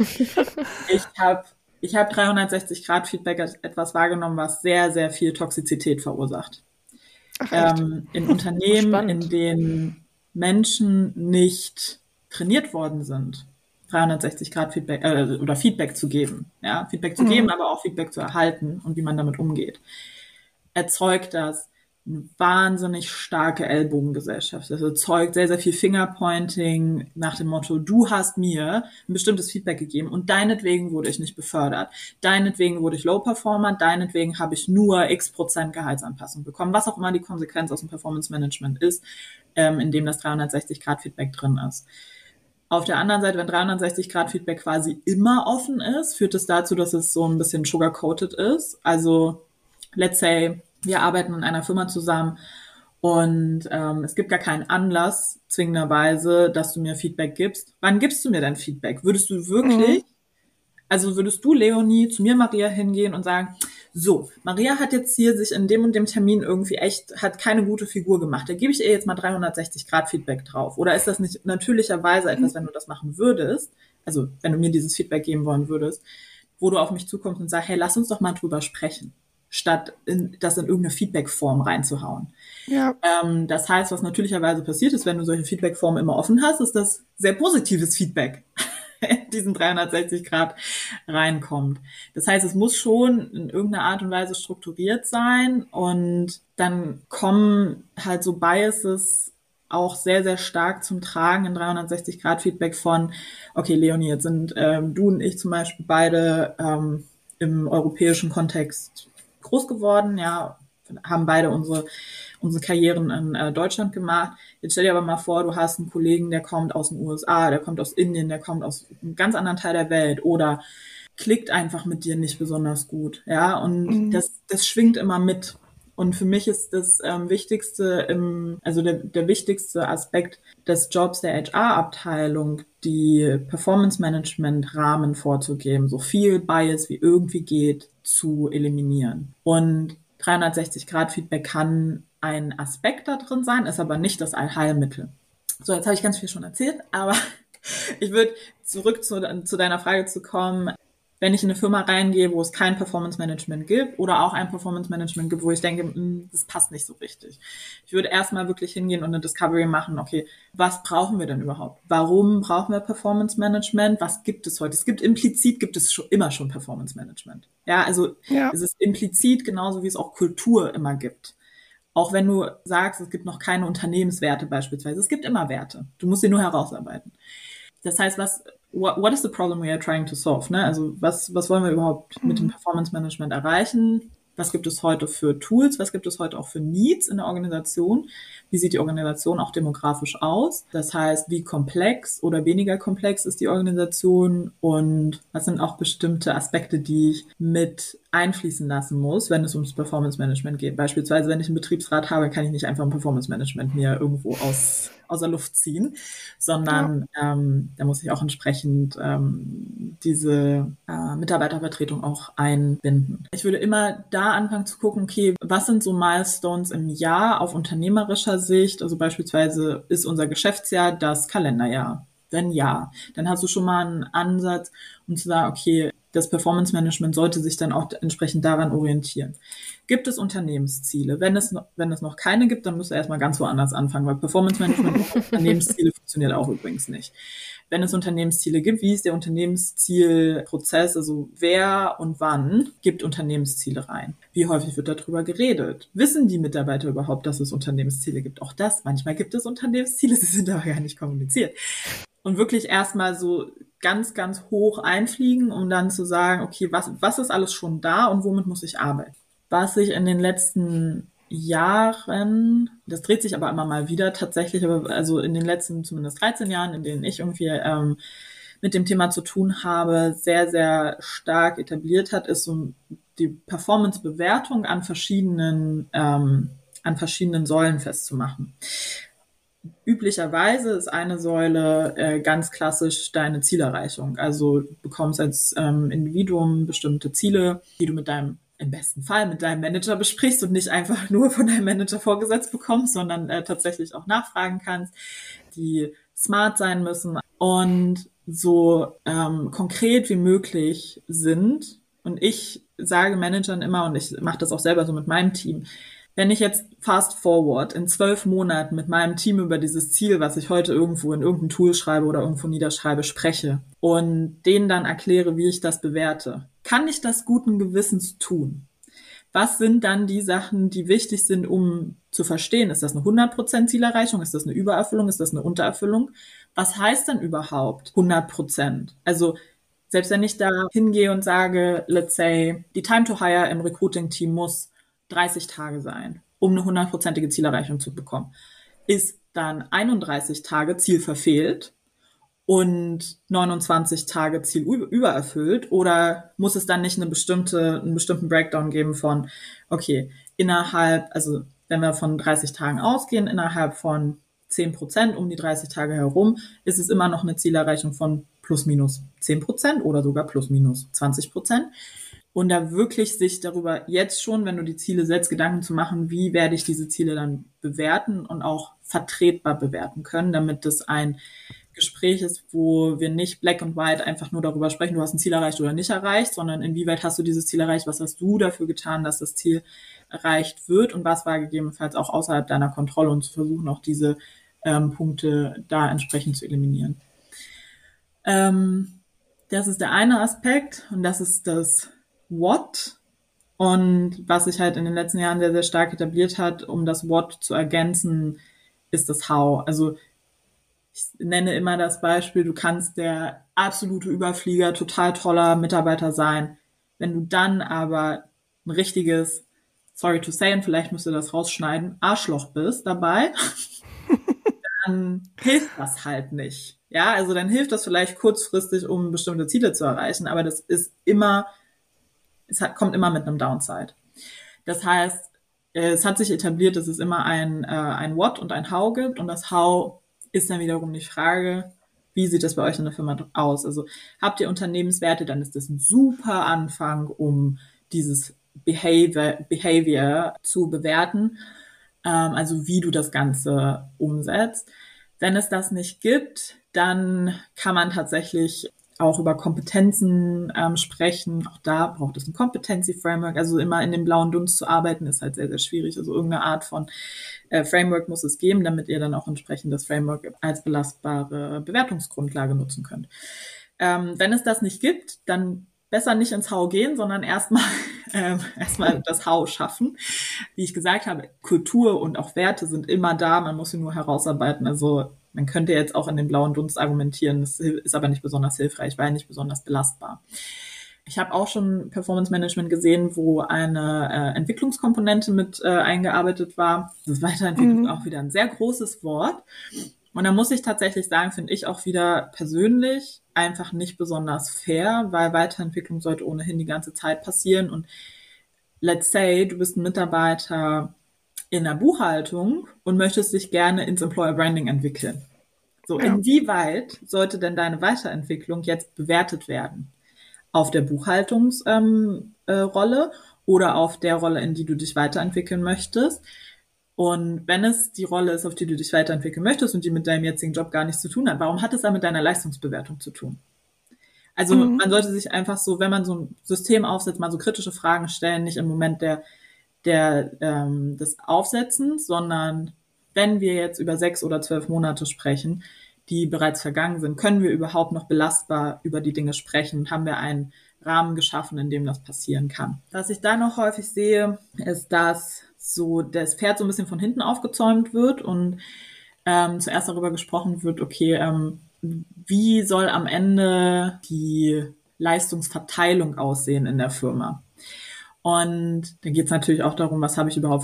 Ich hab 360-Grad-Feedback als etwas wahrgenommen, was sehr, sehr viel Toxizität verursacht. Ach, In Unternehmen, in denen Menschen nicht trainiert worden sind, 360-Grad-Feedback oder Feedback zu geben. Ja, Feedback zu geben, aber auch Feedback zu erhalten und wie man damit umgeht. Erzeugt das eine wahnsinnig starke Ellbogengesellschaft. Das erzeugt sehr, sehr viel Fingerpointing nach dem Motto, du hast mir ein bestimmtes Feedback gegeben und deinetwegen wurde ich nicht befördert. Deinetwegen wurde ich Low-Performer, deinetwegen habe ich nur x% Gehaltsanpassung bekommen, was auch immer die Konsequenz aus dem Performance Management ist, in dem das 360-Grad-Feedback drin ist. Auf der anderen Seite, wenn 360-Grad-Feedback quasi immer offen ist, führt es dazu, dass es so ein bisschen sugar-coated ist. Also, let's say, wir arbeiten in einer Firma zusammen und es gibt gar keinen Anlass, zwingenderweise, dass du mir Feedback gibst. Wann gibst du mir dein Feedback? Würdest du wirklich Also würdest du, Leonie, zu mir, Maria, hingehen und sagen, so, Maria hat jetzt hier sich in dem und dem Termin irgendwie hat keine gute Figur gemacht. Da gebe ich ihr jetzt mal 360-Grad-Feedback drauf. Oder ist das nicht natürlicherweise etwas, wenn du das machen würdest, also wenn du mir dieses Feedback geben wollen würdest, wo du auf mich zukommst und sagst, hey, lass uns doch mal drüber sprechen, statt das in irgendeine Feedback-Form reinzuhauen. Ja. Das heißt, was natürlicherweise passiert ist, wenn du solche Feedback-Formen immer offen hast, ist das sehr positives Feedback in diesen 360 Grad reinkommt. Das heißt, es muss schon in irgendeiner Art und Weise strukturiert sein und dann kommen halt so Biases auch sehr, sehr stark zum Tragen in 360 Grad Feedback von, okay, Leonie, jetzt sind du und ich zum Beispiel beide im europäischen Kontext groß geworden, ja, haben beide unsere Karrieren in Deutschland gemacht. Jetzt stell dir aber mal vor, du hast einen Kollegen, der kommt aus den USA, der kommt aus Indien, der kommt aus einem ganz anderen Teil der Welt oder klickt einfach mit dir nicht besonders gut. Ja, und das schwingt immer mit. Und für mich ist das Wichtigste, der wichtigste Aspekt des Jobs der HR-Abteilung, die Performance-Management-Rahmen vorzugeben, so viel Bias wie irgendwie geht, zu eliminieren. Und 360-Grad-Feedback kann ein Aspekt da drin sein, ist aber nicht das Allheilmittel. So, jetzt habe ich ganz viel schon erzählt, aber ich würde zurück zu deiner Frage zu kommen. Wenn ich in eine Firma reingehe, wo es kein Performance-Management gibt oder auch ein Performance-Management gibt, wo ich denke, das passt nicht so richtig. Ich würde erstmal wirklich hingehen und eine Discovery machen, okay, was brauchen wir denn überhaupt? Warum brauchen wir Performance-Management? Was gibt es heute? Gibt es schon immer schon Performance-Management. Ja, also es ist implizit genauso, wie es auch Kultur immer gibt. Auch wenn du sagst, es gibt noch keine Unternehmenswerte beispielsweise. Es gibt immer Werte. Du musst sie nur herausarbeiten. Das heißt, what is the problem we are trying to solve? Ne? Also was wollen wir überhaupt mit dem Performance Management erreichen? Was gibt es heute für Tools? Was gibt es heute auch für Needs in der Organisation? Wie sieht die Organisation auch demografisch aus? Das heißt, wie komplex oder weniger komplex ist die Organisation? Und was sind auch bestimmte Aspekte, die ich mit einfließen lassen muss, wenn es ums Performance Management geht? Beispielsweise, wenn ich einen Betriebsrat habe, kann ich nicht einfach ein Performance Management mir irgendwo aus der Luft ziehen, sondern da muss ich auch entsprechend diese Mitarbeitervertretung auch einbinden. Ich würde immer da anfangen zu gucken, okay, was sind so Milestones im Jahr auf unternehmerischer Sicht? Also beispielsweise ist unser Geschäftsjahr das Kalenderjahr. Wenn ja, dann hast du schon mal einen Ansatz, um zu sagen, okay, das Performance Management sollte sich dann auch entsprechend daran orientieren. Gibt es Unternehmensziele? Wenn es noch keine gibt, dann musst du erstmal ganz woanders anfangen, weil Performance Management und Unternehmensziele funktioniert auch übrigens nicht. Wenn es Unternehmensziele gibt, wie ist der Unternehmenszielprozess? Also wer und wann gibt Unternehmensziele rein? Wie häufig wird darüber geredet? Wissen die Mitarbeiter überhaupt, dass es Unternehmensziele gibt? Auch das, manchmal gibt es Unternehmensziele, sie sind aber gar nicht kommuniziert. Und wirklich erstmal so ganz, ganz hoch einfliegen, um dann zu sagen, okay, was ist alles schon da und womit muss ich arbeiten? Was sich in den letzten Jahren, das dreht sich aber immer mal wieder tatsächlich, aber also in den letzten zumindest 13 Jahren, in denen ich irgendwie mit dem Thema zu tun habe, sehr, sehr stark etabliert hat, ist so die Performance-Bewertung an verschiedenen Säulen festzumachen. Üblicherweise ist eine Säule ganz klassisch deine Zielerreichung. Also du bekommst als Individuum bestimmte Ziele, die du im besten Fall mit deinem Manager besprichst und nicht einfach nur von deinem Manager vorgesetzt bekommst, sondern tatsächlich auch nachfragen kannst, die smart sein müssen und so konkret wie möglich sind. Und ich sage Managern immer, und ich mache das auch selber so mit meinem Team, wenn ich jetzt fast forward in 12 Monaten mit meinem Team über dieses Ziel, was ich heute irgendwo in irgendein Tool schreibe oder irgendwo niederschreibe, spreche und denen dann erkläre, wie ich das bewerte, kann ich das guten Gewissens tun? Was sind dann die Sachen, die wichtig sind, um zu verstehen, ist das eine 100% Zielerreichung, ist das eine Übererfüllung, ist das eine Untererfüllung? Was heißt denn überhaupt 100%? Also selbst wenn ich da hingehe und sage, let's say, die Time to Hire im Recruiting-Team muss 30 Tage sein, um eine 100%ige Zielerreichung zu bekommen. Ist dann 31 Tage Ziel verfehlt und 29 Tage Ziel übererfüllt oder muss es dann nicht einen bestimmten Breakdown geben von, okay, also wenn wir von 30 Tagen ausgehen, innerhalb von 10% um die 30 Tage herum, ist es immer noch eine Zielerreichung von plus minus 10% oder sogar plus minus 20%. Und da wirklich sich darüber jetzt schon, wenn du die Ziele setzt, Gedanken zu machen, wie werde ich diese Ziele dann bewerten und auch vertretbar bewerten können, damit das ein Gespräch ist, wo wir nicht black and white einfach nur darüber sprechen, du hast ein Ziel erreicht oder nicht erreicht, sondern inwieweit hast du dieses Ziel erreicht, was hast du dafür getan, dass das Ziel erreicht wird und was war gegebenenfalls auch außerhalb deiner Kontrolle und zu versuchen, auch diese Punkte da entsprechend zu eliminieren. Das ist der eine Aspekt und das ist das What. Und was sich halt in den letzten Jahren sehr, sehr stark etabliert hat, um das What zu ergänzen, ist das How. Also ich nenne immer das Beispiel, du kannst der absolute Überflieger, total toller Mitarbeiter sein. Wenn du dann aber ein richtiges, sorry to say, und vielleicht müsst ihr das rausschneiden, Arschloch bist dabei, dann hilft das halt nicht. Ja, also dann hilft das vielleicht kurzfristig, um bestimmte Ziele zu erreichen, aber das ist immer, kommt immer mit einem Downside. Das heißt, es hat sich etabliert, dass es immer ein What und ein How gibt und das How ist dann wiederum die Frage, wie sieht das bei euch in der Firma aus? Also habt ihr Unternehmenswerte, dann ist das ein super Anfang, um dieses Behavior zu bewerten, also wie du das Ganze umsetzt. Wenn es das nicht gibt, dann kann man tatsächlich auch über Kompetenzen sprechen. Auch da braucht es ein Competency-Framework. Also immer in dem blauen Dunst zu arbeiten, ist halt sehr, sehr schwierig. Also irgendeine Art von Framework muss es geben, damit ihr dann auch entsprechend das Framework als belastbare Bewertungsgrundlage nutzen könnt. Wenn es das nicht gibt, dann besser nicht ins How gehen, sondern erstmal das How schaffen. Wie ich gesagt habe, Kultur und auch Werte sind immer da, man muss sie nur herausarbeiten. Also man könnte jetzt auch in den blauen Dunst argumentieren, das ist aber nicht besonders hilfreich, weil nicht besonders belastbar. Ich habe auch schon Performance Management gesehen, wo eine Entwicklungskomponente mit eingearbeitet war. Das ist Weiterentwicklung auch wieder ein sehr großes Wort. Und da muss ich tatsächlich sagen, finde ich auch wieder persönlich einfach nicht besonders fair, weil Weiterentwicklung sollte ohnehin die ganze Zeit passieren. Und let's say, du bist ein Mitarbeiter in der Buchhaltung und möchtest dich gerne ins Employer Branding entwickeln. So, ja. Inwieweit sollte denn deine Weiterentwicklung jetzt bewertet werden? Auf der Buchhaltungsrolle oder auf der Rolle, in die du dich weiterentwickeln möchtest? Und wenn es die Rolle ist, auf die du dich weiterentwickeln möchtest und die mit deinem jetzigen Job gar nichts zu tun hat, warum hat es dann mit deiner Leistungsbewertung zu tun? Also man sollte sich einfach so, wenn man so ein System aufsetzt, mal so kritische Fragen stellen, nicht im Moment des Aufsetzens, sondern wenn wir jetzt über 6 oder 12 Monate sprechen, die bereits vergangen sind, können wir überhaupt noch belastbar über die Dinge sprechen und haben wir einen Rahmen geschaffen, in dem das passieren kann. Was ich da noch häufig sehe, ist, dass so das Pferd so ein bisschen von hinten aufgezäumt wird und zuerst darüber gesprochen wird, okay, wie soll am Ende die Leistungsverteilung aussehen in der Firma? Und da geht es natürlich auch darum, was habe ich überhaupt für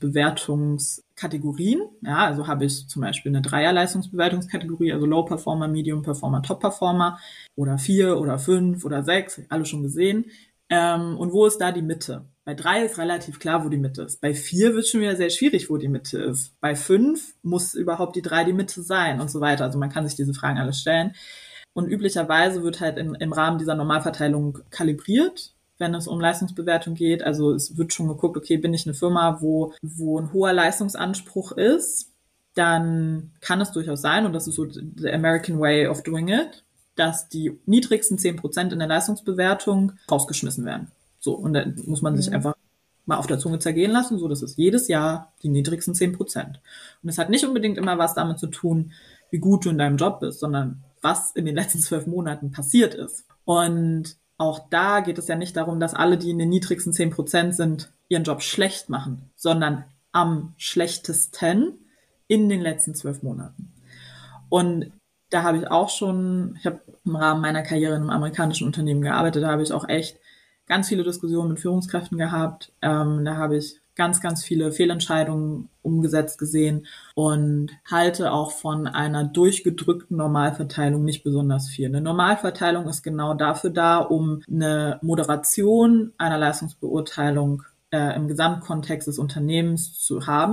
Leistungsbewertungskategorien. Ja, also habe ich zum Beispiel eine Dreier-Leistungsbewertungskategorie, also Low Performer, Medium Performer, Top Performer oder 4 oder 5 oder 6, alle schon gesehen. Und wo ist da die Mitte? Bei 3 ist relativ klar, wo die Mitte ist. Bei 4 wird schon wieder sehr schwierig, wo die Mitte ist. Bei 5 muss überhaupt die 3 die Mitte sein und so weiter. Also man kann sich diese Fragen alle stellen. Und üblicherweise wird halt im Rahmen dieser Normalverteilung kalibriert, wenn es um Leistungsbewertung geht. Also es wird schon geguckt, okay, bin ich eine Firma, wo ein hoher Leistungsanspruch ist, dann kann es durchaus sein, und das ist so the American way of doing it, dass die niedrigsten 10% in der Leistungsbewertung rausgeschmissen werden. So, und dann muss man sich einfach mal auf der Zunge zergehen lassen, so dass es jedes Jahr die niedrigsten 10%. Und es hat nicht unbedingt immer was damit zu tun, wie gut du in deinem Job bist, sondern was in den letzten 12 Monaten passiert ist. Und auch da geht es ja nicht darum, dass alle, die in den niedrigsten 10% sind, ihren Job schlecht machen, sondern am schlechtesten in den letzten 12 Monaten. Und da habe ich ich habe im Rahmen meiner Karriere in einem amerikanischen Unternehmen gearbeitet, da habe ich auch echt ganz viele Diskussionen mit Führungskräften gehabt. Da habe ich ganz, ganz viele Fehlentscheidungen umgesetzt gesehen und halte auch von einer durchgedrückten Normalverteilung nicht besonders viel. Eine Normalverteilung ist genau dafür da, um eine Moderation einer Leistungsbeurteilung im Gesamtkontext des Unternehmens zu haben.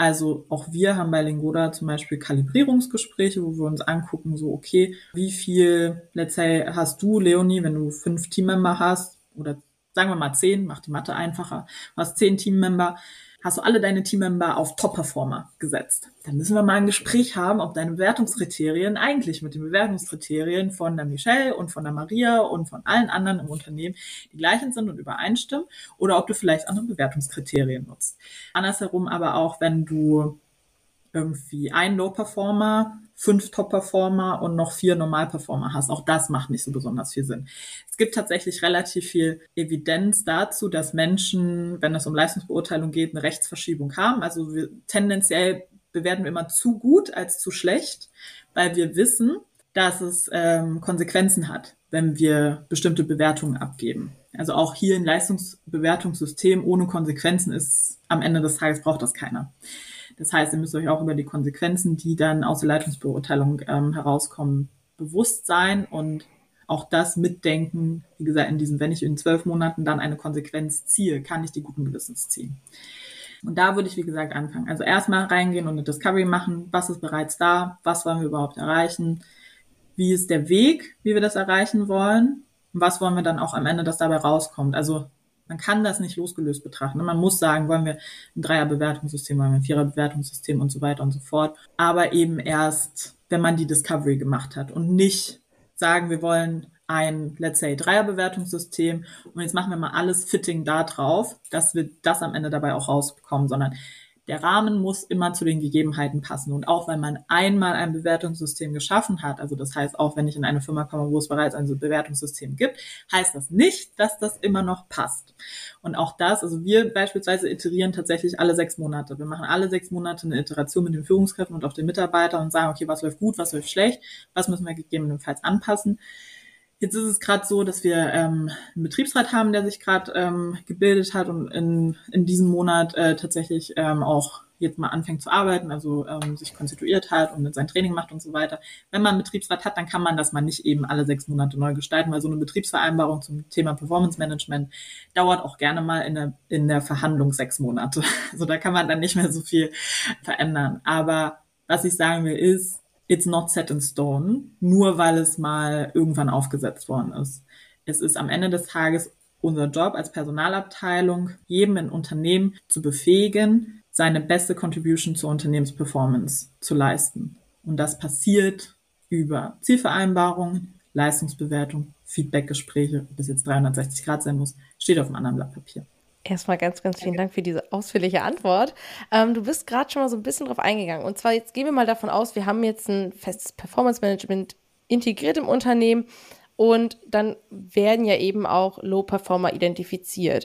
Also auch wir haben bei Lingoda zum Beispiel Kalibrierungsgespräche, wo wir uns angucken, so okay, wie viel, let's say, hast du, Leonie, wenn du 5 Teammember hast, oder sagen wir mal 10, macht die Mathe einfacher, du hast 10 Teammember, hast du alle deine Teammember auf Top-Performer gesetzt. Dann müssen wir mal ein Gespräch haben, ob deine Bewertungskriterien eigentlich mit den Bewertungskriterien von der Michelle und von der Maria und von allen anderen im Unternehmen die gleichen sind und übereinstimmen oder ob du vielleicht andere Bewertungskriterien nutzt. Andersherum aber auch, wenn du irgendwie einen Low-Performer, 5 Top-Performer und noch 4 Normal-Performer hast. Auch das macht nicht so besonders viel Sinn. Es gibt tatsächlich relativ viel Evidenz dazu, dass Menschen, wenn es um Leistungsbeurteilung geht, eine Rechtsverschiebung haben. Also tendenziell bewerten wir immer zu gut als zu schlecht, weil wir wissen, dass es Konsequenzen hat, wenn wir bestimmte Bewertungen abgeben. Also auch hier ein Leistungsbewertungssystem ohne Konsequenzen ist am Ende des Tages braucht das keiner. Das heißt, ihr müsst euch auch über die Konsequenzen, die dann aus der Leistungsbeurteilung herauskommen, bewusst sein und auch das mitdenken. Wie gesagt, wenn ich in 12 Monaten dann eine Konsequenz ziehe, kann ich die guten Gewissens ziehen. Und da würde ich, wie gesagt, anfangen. Also erstmal reingehen und eine Discovery machen. Was ist bereits da? Was wollen wir überhaupt erreichen? Wie ist der Weg, wie wir das erreichen wollen? Und was wollen wir dann auch am Ende, dass dabei rauskommt? Also man kann das nicht losgelöst betrachten. Man muss sagen, wollen wir ein 3er-Bewertungssystem, wollen wir ein 4er-Bewertungssystem und so weiter und so fort. Aber eben erst, wenn man die Discovery gemacht hat und nicht sagen, wir wollen ein, let's say, 3er-Bewertungssystem und jetzt machen wir mal alles Fitting da drauf, dass wir das am Ende dabei auch rausbekommen, sondern der Rahmen muss immer zu den Gegebenheiten passen. Und auch wenn man einmal ein Bewertungssystem geschaffen hat, also das heißt auch, wenn ich in eine Firma komme, wo es bereits ein Bewertungssystem gibt, heißt das nicht, dass das immer noch passt. Und auch das, also wir beispielsweise iterieren tatsächlich alle 6 Monate. Wir machen alle 6 Monate eine Iteration mit den Führungskräften und auch den Mitarbeitern und sagen, okay, was läuft gut, was läuft schlecht, was müssen wir gegebenenfalls anpassen. Jetzt ist es gerade so, dass wir einen Betriebsrat haben, der sich gerade gebildet hat und in diesem Monat tatsächlich auch jetzt mal anfängt zu arbeiten, also sich konstituiert hat und sein Training macht und so weiter. Wenn man einen Betriebsrat hat, dann kann man das mal nicht eben alle 6 Monate neu gestalten, weil so eine Betriebsvereinbarung zum Thema Performance Management dauert auch gerne mal in der Verhandlung 6 Monate. Also da kann man dann nicht mehr so viel verändern. Aber was ich sagen will ist, it's not set in stone, nur weil es mal irgendwann aufgesetzt worden ist. Es ist am Ende des Tages unser Job als Personalabteilung, jedem in Unternehmen zu befähigen, seine beste Contribution zur Unternehmensperformance zu leisten. Und das passiert über Zielvereinbarungen, Leistungsbewertung, Feedbackgespräche, ob es jetzt 360 Grad sein muss, steht auf einem anderen Blatt Papier. Erstmal ganz, ganz vielen Dank für diese ausführliche Antwort. Du bist gerade schon mal so ein bisschen drauf eingegangen. Und zwar, jetzt gehen wir mal davon aus, wir haben jetzt ein festes Performance-Management integriert im Unternehmen und dann werden ja eben auch Low-Performer identifiziert.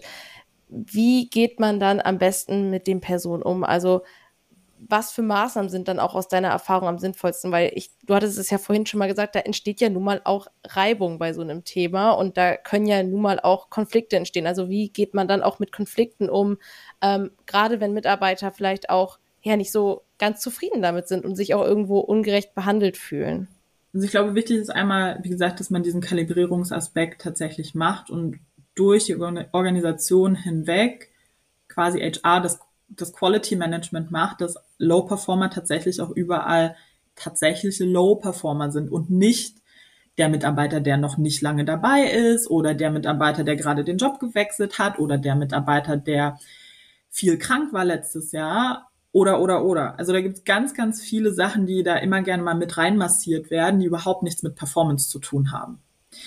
Wie geht man dann am besten mit den Personen um? Also was für Maßnahmen sind dann auch aus deiner Erfahrung am sinnvollsten? Weil du hattest es ja vorhin schon mal gesagt, da entsteht ja nun mal auch Reibung bei so einem Thema und da können ja nun mal auch Konflikte entstehen. Also wie geht man dann auch mit Konflikten um, gerade wenn Mitarbeiter vielleicht auch ja nicht so ganz zufrieden damit sind und sich auch irgendwo ungerecht behandelt fühlen? Also ich glaube, wichtig ist einmal, wie gesagt, dass man diesen Kalibrierungsaspekt tatsächlich macht und durch die Organisation hinweg quasi HR das Quality Management macht, dass Low Performer tatsächlich auch überall tatsächliche Low Performer sind und nicht der Mitarbeiter, der noch nicht lange dabei ist oder der Mitarbeiter, der gerade den Job gewechselt hat oder der Mitarbeiter, der viel krank war letztes Jahr oder. Also da gibt es ganz, ganz viele Sachen, die da immer gerne mal mit reinmassiert werden, die überhaupt nichts mit Performance zu tun haben.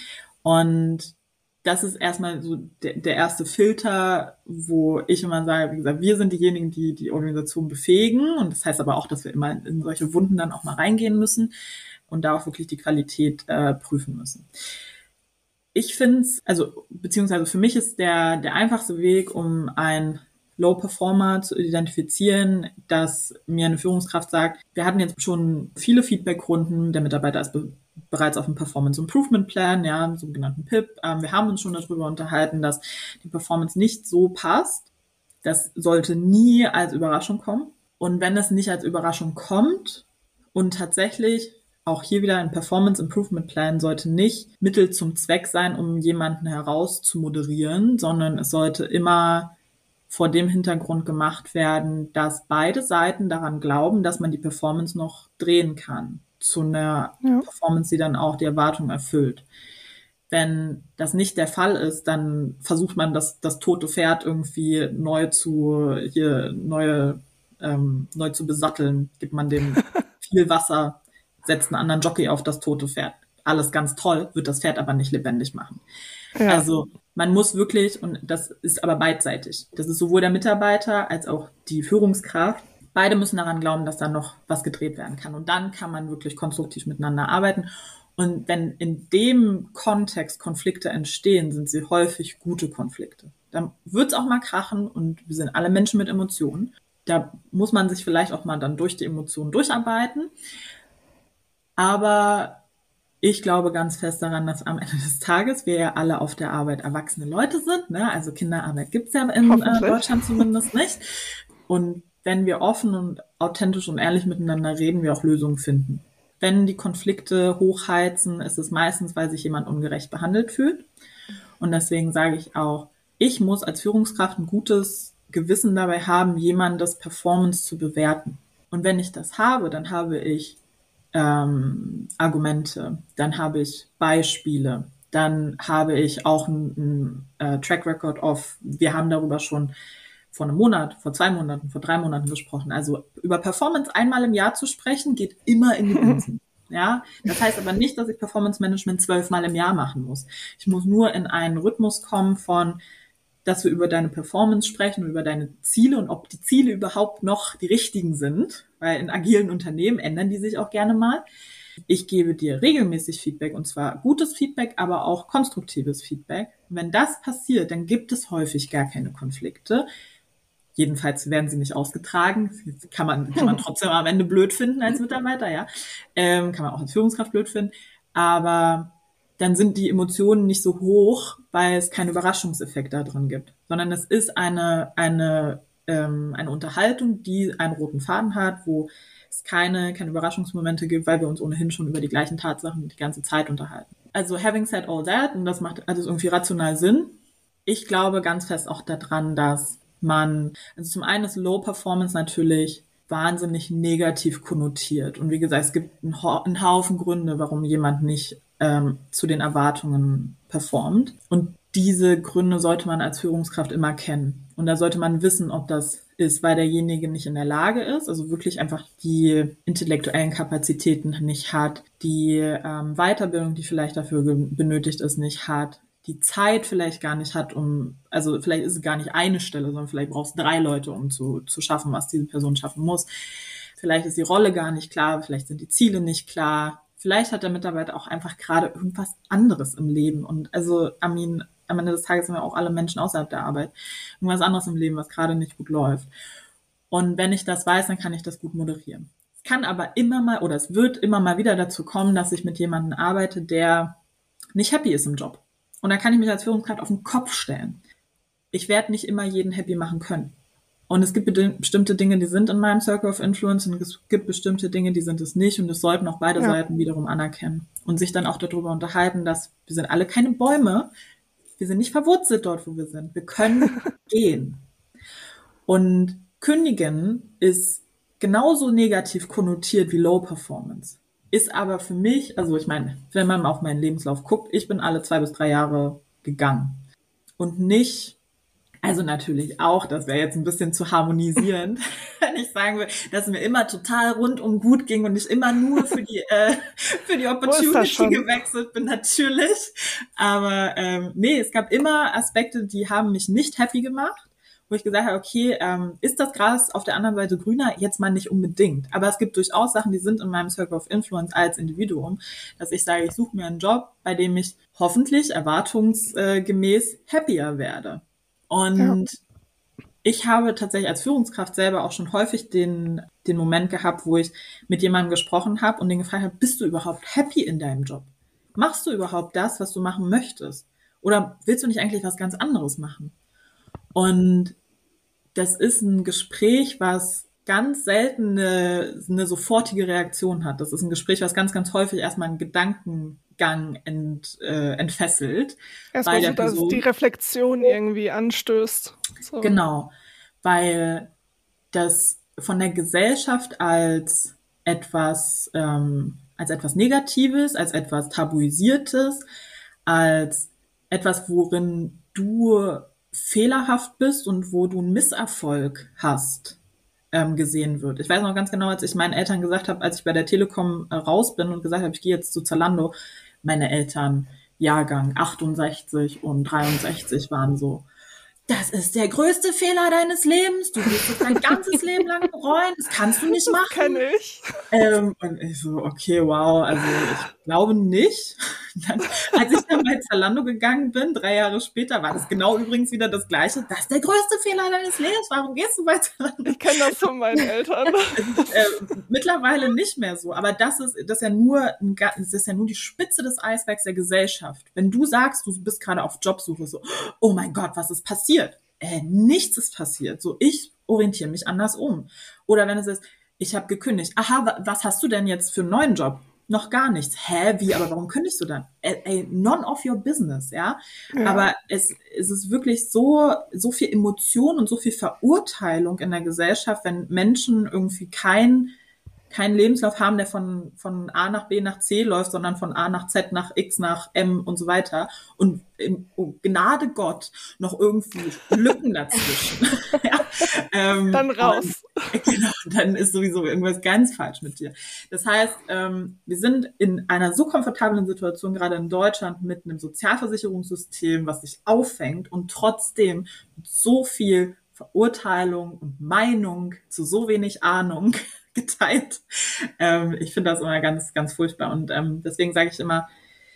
Und das ist erstmal so der erste Filter, wo ich immer sage, wie gesagt, wir sind diejenigen, die die Organisation befähigen. Und das heißt aber auch, dass wir immer in solche Wunden dann auch mal reingehen müssen und da auch wirklich die Qualität prüfen müssen. Ich finde es, also beziehungsweise für mich ist der einfachste Weg, um ein Low Performer zu identifizieren, dass mir eine Führungskraft sagt, wir hatten jetzt schon viele Feedbackrunden, der Mitarbeiter ist bereits auf dem Performance Improvement Plan, ja, sogenannten PIP. Wir haben uns schon darüber unterhalten, dass die Performance nicht so passt. Das sollte nie als Überraschung kommen. Und wenn es nicht als Überraschung kommt und tatsächlich auch hier wieder ein Performance Improvement Plan sollte nicht Mittel zum Zweck sein, um jemanden herauszumoderieren, sondern es sollte immer vor dem Hintergrund gemacht werden, dass beide Seiten daran glauben, dass man die Performance noch drehen kann zu einer Performance, die dann auch die Erwartung erfüllt. Wenn das nicht der Fall ist, dann versucht man das tote Pferd irgendwie neu zu besatteln, gibt man dem viel Wasser, setzt einen anderen Jockey auf das tote Pferd. Alles ganz toll, wird das Pferd aber nicht lebendig machen. Ja. Also man muss wirklich, und das ist aber beidseitig, das ist sowohl der Mitarbeiter als auch die Führungskraft, beide müssen daran glauben, dass da noch was gedreht werden kann. Und dann kann man wirklich konstruktiv miteinander arbeiten. Und wenn in dem Kontext Konflikte entstehen, sind sie häufig gute Konflikte. Dann wird es auch mal krachen und wir sind alle Menschen mit Emotionen. Da muss man sich vielleicht auch mal dann durch die Emotionen durcharbeiten. Aber ich glaube ganz fest daran, dass am Ende des Tages wir ja alle auf der Arbeit erwachsene Leute sind. Ne? Also Kinderarbeit gibt's ja in Deutschland zumindest nicht. Und wenn wir offen und authentisch und ehrlich miteinander reden, wir auch Lösungen finden. Wenn die Konflikte hochheizen, ist es meistens, weil sich jemand ungerecht behandelt fühlt. Und deswegen sage ich auch, ich muss als Führungskraft ein gutes Gewissen dabei haben, jemandes Performance zu bewerten. Und wenn ich das habe, dann habe ich Argumente, dann habe ich Beispiele, dann habe ich auch einen Track Record wir haben darüber schon vor einem Monat, vor 2 Monaten, vor 3 Monaten gesprochen. Also über Performance einmal im Jahr zu sprechen, geht immer in die Binsen. Ja, das heißt aber nicht, dass ich Performance Management 12 Mal im Jahr machen muss. Ich muss nur in einen Rhythmus kommen von, dass wir über deine Performance sprechen und über deine Ziele und ob die Ziele überhaupt noch die richtigen sind, weil in agilen Unternehmen ändern die sich auch gerne mal. Ich gebe dir regelmäßig Feedback und zwar gutes Feedback, aber auch konstruktives Feedback. Und wenn das passiert, dann gibt es häufig gar keine Konflikte. Jedenfalls werden sie nicht ausgetragen. Kann man trotzdem am Ende blöd finden als Mitarbeiter, ja. Kann man auch als Führungskraft blöd finden. Aber dann sind die Emotionen nicht so hoch, weil es keinen Überraschungseffekt da drin gibt, sondern es ist eine Unterhaltung, die einen roten Faden hat, wo es keine Überraschungsmomente gibt, weil wir uns ohnehin schon über die gleichen Tatsachen die ganze Zeit unterhalten. Also having said all that, und das macht also irgendwie rational Sinn, ich glaube ganz fest auch daran, dass also zum einen ist Low Performance natürlich wahnsinnig negativ konnotiert. Und wie gesagt, es gibt einen Haufen Gründe, warum jemand nicht zu den Erwartungen performt. Und diese Gründe sollte man als Führungskraft immer kennen. Und da sollte man wissen, ob das ist, weil derjenige nicht in der Lage ist, also wirklich einfach die intellektuellen Kapazitäten nicht hat, die Weiterbildung, die vielleicht dafür benötigt ist, nicht hat, die Zeit vielleicht gar nicht hat, also vielleicht ist es gar nicht eine Stelle, sondern vielleicht brauchst du 3 Leute, um zu schaffen, was diese Person schaffen muss. Vielleicht ist die Rolle gar nicht klar, vielleicht sind die Ziele nicht klar. Vielleicht hat der Mitarbeiter auch einfach gerade irgendwas anderes im Leben. Und also, am Ende des Tages sind wir auch alle Menschen außerhalb der Arbeit. Irgendwas anderes im Leben, was gerade nicht gut läuft. Und wenn ich das weiß, dann kann ich das gut moderieren. Es kann aber es wird immer mal wieder dazu kommen, dass ich mit jemandem arbeite, der nicht happy ist im Job. Und dann kann ich mich als Führungskraft auf den Kopf stellen. Ich werde nicht immer jeden happy machen können. Und es gibt bestimmte Dinge, die sind in meinem Circle of Influence und es gibt bestimmte Dinge, die sind es nicht. Und das sollten auch beide Seiten wiederum anerkennen und sich dann auch darüber unterhalten, dass wir sind alle keine Bäume. Wir sind nicht verwurzelt dort, wo wir sind. Wir können gehen. Und Kündigen ist genauso negativ konnotiert wie Low Performance. Ist aber für mich, also ich meine, wenn man auf meinen Lebenslauf guckt, ich bin alle 2 bis 3 Jahre gegangen. Und nicht, also natürlich auch, das wäre jetzt ein bisschen zu harmonisierend, wenn ich sagen würde, dass es mir immer total rundum gut ging und ich immer nur für die Opportunity gewechselt bin, natürlich. Aber nee, es gab immer Aspekte, die haben mich nicht happy gemacht, wo ich gesagt habe, okay, ist das Gras auf der anderen Seite grüner? Jetzt mal nicht unbedingt. Aber es gibt durchaus Sachen, die sind in meinem Circle of Influence als Individuum, dass ich sage, ich suche mir einen Job, bei dem ich hoffentlich erwartungsgemäß happier werde. Und ich habe tatsächlich als Führungskraft selber auch schon häufig den Moment gehabt, wo ich mit jemandem gesprochen habe und den gefragt habe, bist du überhaupt happy in deinem Job? Machst du überhaupt das, was du machen möchtest? Oder willst du nicht eigentlich was ganz anderes machen? Und das ist ein Gespräch, was ganz selten eine sofortige Reaktion hat. Das ist ein Gespräch, was ganz, ganz häufig erstmal einen Gedankengang entfesselt. Erstmal so, dass die Reflexion irgendwie anstößt. So. Genau, weil das von der Gesellschaft als etwas Negatives, als etwas Tabuisiertes, als etwas, worin du fehlerhaft bist und wo du einen Misserfolg hast, gesehen wird. Ich weiß noch ganz genau, als ich meinen Eltern gesagt habe, als ich bei der Telekom raus bin und gesagt habe, ich gehe jetzt zu Zalando, meine Eltern, Jahrgang 68 und 63, waren so, das ist der größte Fehler deines Lebens. Du wirst es dein ganzes Leben lang bereuen. Das kannst du nicht machen. Das kenn ich. Und ich so, okay, wow, also ich glaube nicht. Dann, als ich dann bei Zalando gegangen bin, 3 Jahre später, war das genau übrigens wieder das Gleiche. Das ist der größte Fehler deines Lebens. Warum gehst du bei Zalando? Ich kenne das von meinen Eltern. Mittlerweile nicht mehr so. Aber das ist ja nur die Spitze des Eisbergs der Gesellschaft. Wenn du sagst, du bist gerade auf Jobsuche, so, oh mein Gott, was ist passiert? Nichts ist passiert. So, ich orientiere mich anders um. Oder wenn es ist, ich habe gekündigt. Aha, was hast du denn jetzt für einen neuen Job? Noch gar nichts. Hä, wie, aber warum kündigst du dann? None of your business, ja? Aber es ist wirklich so viel Emotion und so viel Verurteilung in der Gesellschaft, wenn Menschen irgendwie keinen Lebenslauf haben, der von A nach B nach C läuft, sondern von A nach Z nach X nach M und so weiter. Und Gnade Gott noch irgendwie Lücken dazwischen. Dann raus. Genau, dann ist sowieso irgendwas ganz falsch mit dir. Das heißt, wir sind in einer so komfortablen Situation, gerade in Deutschland, mit einem Sozialversicherungssystem, was sich auffängt und trotzdem so viel Verurteilung und Meinung zu so wenig Ahnung geteilt. Ich finde das immer ganz, ganz furchtbar. Und deswegen sage ich immer,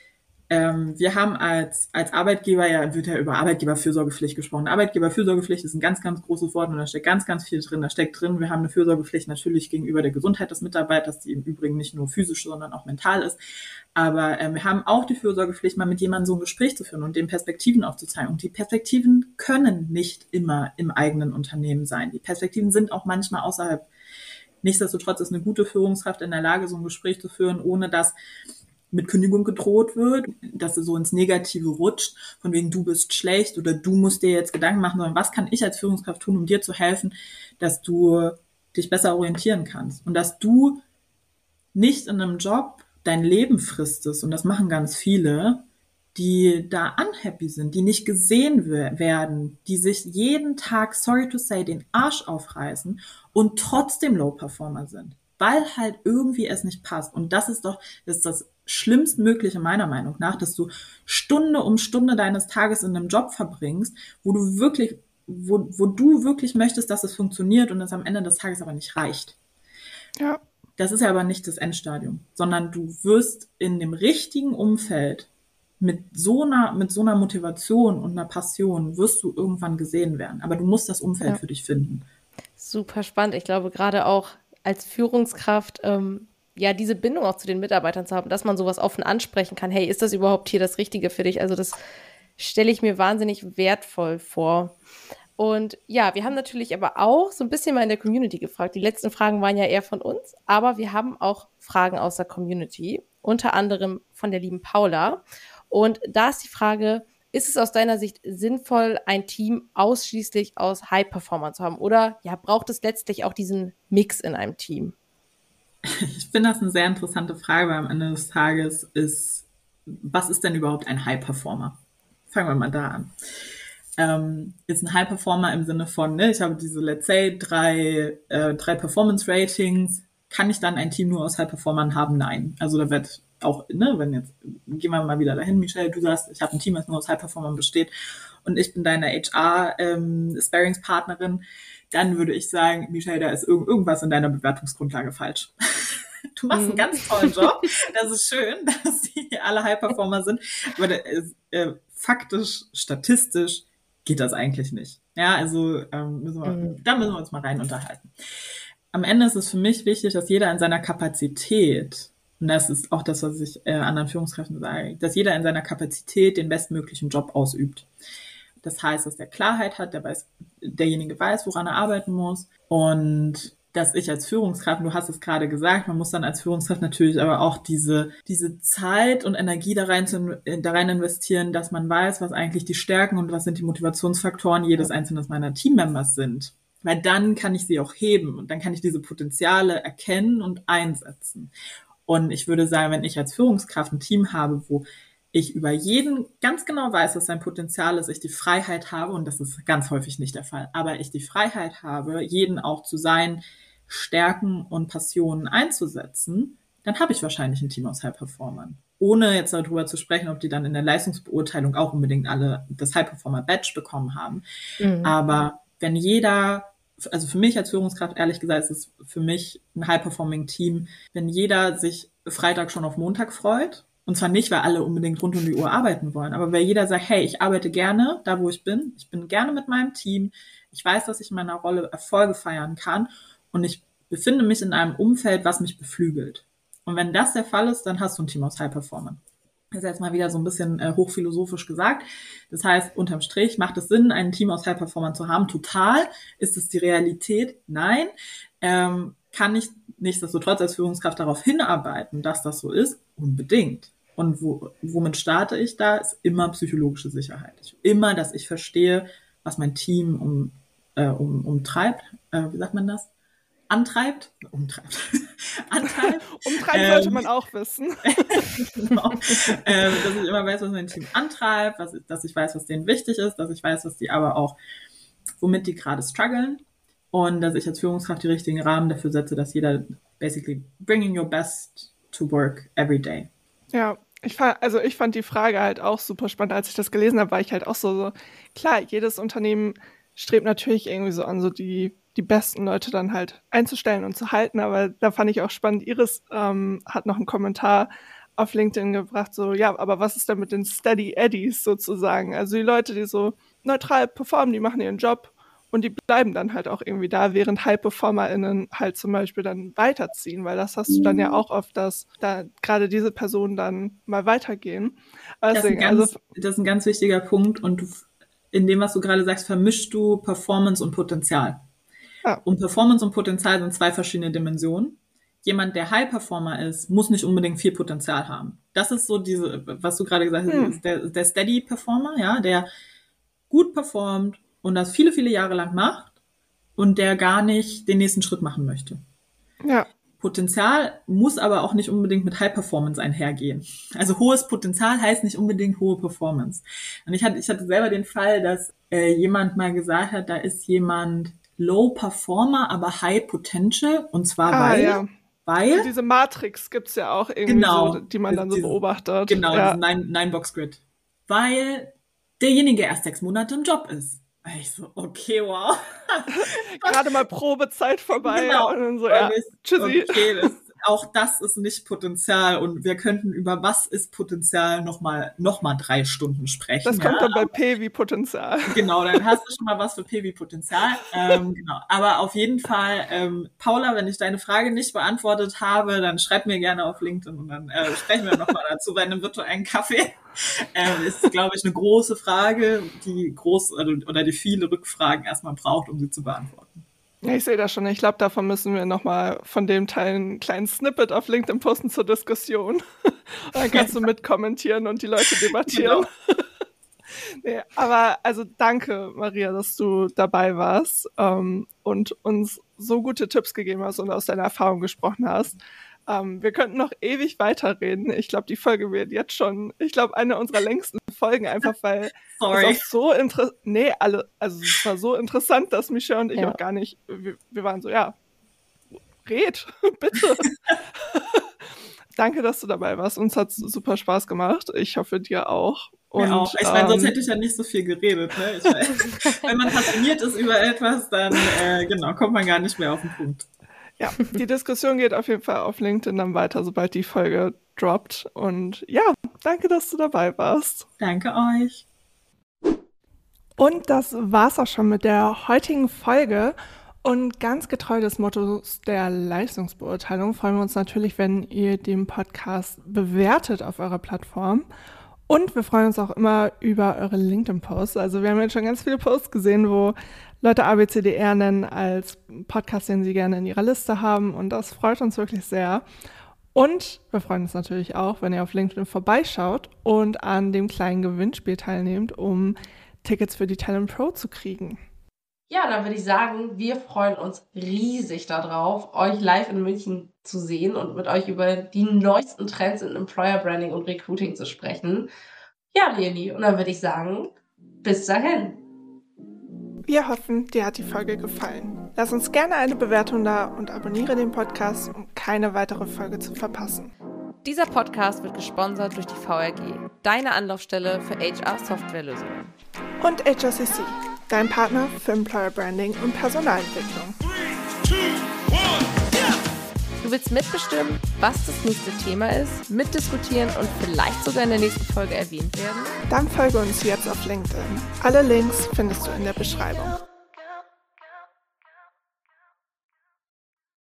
wir haben als Arbeitgeber, wird ja über Arbeitgeberfürsorgepflicht gesprochen. Arbeitgeberfürsorgepflicht ist ein ganz, ganz großes Wort und da steckt ganz, ganz viel drin. Da steckt drin, wir haben eine Fürsorgepflicht natürlich gegenüber der Gesundheit des Mitarbeiters, die im Übrigen nicht nur physisch, sondern auch mental ist. Aber wir haben auch die Fürsorgepflicht, mal mit jemandem so ein Gespräch zu führen und den Perspektiven aufzuzeigen. Und die Perspektiven können nicht immer im eigenen Unternehmen sein. Die Perspektiven sind auch manchmal außerhalb. Nichtsdestotrotz ist eine gute Führungskraft in der Lage, so ein Gespräch zu führen, ohne dass mit Kündigung gedroht wird, dass es so ins Negative rutscht, von wegen du bist schlecht oder du musst dir jetzt Gedanken machen, sondern was kann ich als Führungskraft tun, um dir zu helfen, dass du dich besser orientieren kannst und dass du nicht in einem Job dein Leben fristest, und das machen ganz viele, die da unhappy sind, die nicht gesehen werden, die sich jeden Tag, sorry to say, den Arsch aufreißen und trotzdem Low-Performer sind, weil halt irgendwie es nicht passt. Und das ist das Schlimmstmögliche meiner Meinung nach, dass du Stunde um Stunde deines Tages in einem Job verbringst, wo du wirklich möchtest, dass es funktioniert und es am Ende des Tages aber nicht reicht. Ja. Das ist ja aber nicht das Endstadium, sondern du wirst in dem richtigen Umfeld mit so einer Motivation und einer Passion wirst du irgendwann gesehen werden. Aber du musst das Umfeld für dich finden. Super spannend. Ich glaube, gerade auch als Führungskraft, diese Bindung auch zu den Mitarbeitern zu haben, dass man sowas offen ansprechen kann. Hey, ist das überhaupt hier das Richtige für dich? Also das stelle ich mir wahnsinnig wertvoll vor. Und ja, wir haben natürlich aber auch so ein bisschen mal in der Community gefragt. Die letzten Fragen waren ja eher von uns, aber wir haben auch Fragen aus der Community, unter anderem von der lieben Paula. Und da ist die Frage, ist es aus deiner Sicht sinnvoll, ein Team ausschließlich aus High-Performern zu haben? Oder braucht es letztlich auch diesen Mix in einem Team? Ich finde das eine sehr interessante Frage, weil am Ende des Tages was ist denn überhaupt ein High-Performer? Fangen wir mal da an. Ist ein High-Performer im Sinne von, ich habe diese, let's say, drei Performance-Ratings. Kann ich dann ein Team nur aus High-Performern haben? Nein. Also da wird auch, wenn jetzt, gehen wir mal wieder dahin, Michelle, du sagst, ich habe ein Team, das nur aus High-Performern besteht und ich bin deine HR-Sparringspartnerin, dann würde ich sagen, Michelle, da ist irgendwas in deiner Bewertungsgrundlage falsch. Du machst einen ganz tollen Job. Das ist schön, dass die alle High-Performer sind. Aber faktisch, statistisch geht das eigentlich nicht. Ja, also da müssen wir uns mal rein unterhalten. Am Ende ist es für mich wichtig, dass jeder in seiner Kapazität, und das ist auch das, was ich anderen Führungskräften sage, dass jeder in seiner Kapazität den bestmöglichen Job ausübt. Das heißt, dass der Klarheit hat, derjenige weiß, woran er arbeiten muss und dass ich als Führungskraft, du hast es gerade gesagt, man muss dann als Führungskraft natürlich aber auch diese Zeit und Energie da rein investieren, dass man weiß, was eigentlich die Stärken und was sind die Motivationsfaktoren jedes einzelnen meiner Teammembers sind. Weil dann kann ich sie auch heben und dann kann ich diese Potenziale erkennen und einsetzen. Und ich würde sagen, wenn ich als Führungskraft ein Team habe, wo ich über jeden ganz genau weiß, was sein Potenzial ist, ich die Freiheit habe, und das ist ganz häufig nicht der Fall, aber ich die Freiheit habe, jeden auch zu seinen Stärken und Passionen einzusetzen, dann habe ich wahrscheinlich ein Team aus High-Performern. Ohne jetzt darüber zu sprechen, ob die dann in der Leistungsbeurteilung auch unbedingt alle das High-Performer-Badge bekommen haben. Aber wenn jeder, also für mich als Führungskraft, ehrlich gesagt, ist es für mich ein High-Performing-Team, wenn jeder sich Freitag schon auf Montag freut. Und zwar nicht, weil alle unbedingt rund um die Uhr arbeiten wollen, aber weil jeder sagt, hey, ich arbeite gerne da, wo ich bin gerne mit meinem Team, ich weiß, dass ich in meiner Rolle Erfolge feiern kann und ich befinde mich in einem Umfeld, was mich beflügelt. Und wenn das der Fall ist, dann hast du ein Team aus High-Performern. Das ist jetzt mal wieder so ein bisschen hochphilosophisch gesagt. Das heißt, unterm Strich macht es Sinn, ein Team aus High-Performern zu haben. Total. Ist es die Realität? Nein. Kann ich nichtsdestotrotz als Führungskraft darauf hinarbeiten, dass das so ist? Unbedingt. Und womit starte ich da? Ist immer psychologische Sicherheit. Immer, dass ich verstehe, was mein Team umtreibt. Wie sagt man das? Antreibt. Antreibt sollte man auch wissen. Genau. Dass ich immer weiß, was mein Team antreibt, dass ich weiß, was denen wichtig ist, dass ich weiß, was die aber auch, womit die gerade strugglen. Und dass ich als Führungskraft die richtigen Rahmen dafür setze, dass jeder basically bringing your best to work every day. Ja, ich fand die Frage halt auch super spannend. Als ich das gelesen habe, war ich halt auch so, klar, jedes Unternehmen strebt natürlich irgendwie so an, so die besten Leute dann halt einzustellen und zu halten. Aber da fand ich auch spannend, Iris hat noch einen Kommentar auf LinkedIn gebracht, so, ja, aber was ist denn mit den Steady Eddies sozusagen? Also die Leute, die so neutral performen, die machen ihren Job und die bleiben dann halt auch irgendwie da, während HighperformerInnen halt zum Beispiel dann weiterziehen, weil das hast du dann ja auch oft, dass da gerade diese Personen dann mal weitergehen. Deswegen, das ist ein ganz wichtiger Punkt und in dem, was du gerade sagst, vermischst du Performance und Potenzial. Ja. Und Performance und Potenzial sind zwei verschiedene Dimensionen. Jemand, der High-Performer ist, muss nicht unbedingt viel Potenzial haben. Das ist so was du gerade gesagt hast, der Steady-Performer, ja, der gut performt und das viele, viele Jahre lang macht und der gar nicht den nächsten Schritt machen möchte. Ja. Potenzial muss aber auch nicht unbedingt mit High Performance einhergehen. Also hohes Potenzial heißt nicht unbedingt hohe Performance. Und ich hatte selber den Fall, dass jemand mal gesagt hat, da ist jemand Low Performer, aber High Potential. Und zwar weil diese Matrix gibt's ja auch irgendwie so, die man dann so beobachtet. Genau, ja. Nine-Box-Grid. Weil derjenige erst 6 Monate im Job ist. Ich so, okay, wow. Gerade mal Probezeit vorbei. Genau. Und dann so, ja, tschüssi. Okay, auch das ist nicht Potenzial und wir könnten über was ist Potenzial noch mal 3 Stunden sprechen. Das kommt dann bei P wie Potenzial. Genau, dann hast du schon mal was für P wie Potenzial. Genau. Aber auf jeden Fall, Paula, wenn ich deine Frage nicht beantwortet habe, dann schreib mir gerne auf LinkedIn und dann sprechen wir nochmal dazu bei einem virtuellen Kaffee. Ist, glaube ich, eine große Frage, die viele Rückfragen erstmal braucht, um sie zu beantworten. Ja, ich sehe das schon. Ich glaube, davon müssen wir nochmal von dem Teil einen kleinen Snippet auf LinkedIn posten zur Diskussion. Dann kannst du mitkommentieren und die Leute debattieren. Genau. Nee, aber also danke, Maria, dass du dabei warst und uns so gute Tipps gegeben hast und aus deiner Erfahrung gesprochen hast. Wir könnten noch ewig weiterreden. Ich glaube, die Folge wird jetzt schon, eine unserer längsten Folgen, einfach weil es auch so interessant, es war so interessant, dass Michelle und ich auch gar nicht, wir waren so, ja, red, bitte. Danke, dass du dabei warst. Uns hat's super Spaß gemacht. Ich hoffe, dir auch. Und, ja, auch. Ich meine, sonst hätte ich ja nicht so viel geredet. Ne? Wenn man passioniert ist über etwas, dann kommt man gar nicht mehr auf den Punkt. Ja, die Diskussion geht auf jeden Fall auf LinkedIn dann weiter, sobald die Folge droppt. Und ja, danke, dass du dabei warst. Danke euch. Und das war's auch schon mit der heutigen Folge. Und ganz getreu des Mottos der Leistungsbeurteilung freuen wir uns natürlich, wenn ihr den Podcast bewertet auf eurer Plattform. Und wir freuen uns auch immer über eure LinkedIn-Posts. Also wir haben jetzt schon ganz viele Posts gesehen, wo Leute ABCDR nennen als Podcast, den sie gerne in ihrer Liste haben. Und das freut uns wirklich sehr. Und wir freuen uns natürlich auch, wenn ihr auf LinkedIn vorbeischaut und an dem kleinen Gewinnspiel teilnehmt, um Tickets für die Talent Pro zu kriegen. Ja, dann würde ich sagen, wir freuen uns riesig darauf, euch live in München zu sehen und mit euch über die neuesten Trends in Employer Branding und Recruiting zu sprechen. Ja, Leonie, und dann würde ich sagen, bis dahin. Wir hoffen, dir hat die Folge gefallen. Lass uns gerne eine Bewertung da und abonniere den Podcast, um keine weitere Folge zu verpassen. Dieser Podcast wird gesponsert durch die VRG, deine Anlaufstelle für HR-Softwarelösungen. Und HRCC, dein Partner für Employer Branding und Personalentwicklung. 3, 2, 1, yeah! Du willst mitbestimmen, was das nächste Thema ist, mitdiskutieren und vielleicht sogar in der nächsten Folge erwähnt werden? Dann folge uns jetzt auf LinkedIn. Alle Links findest du in der Beschreibung.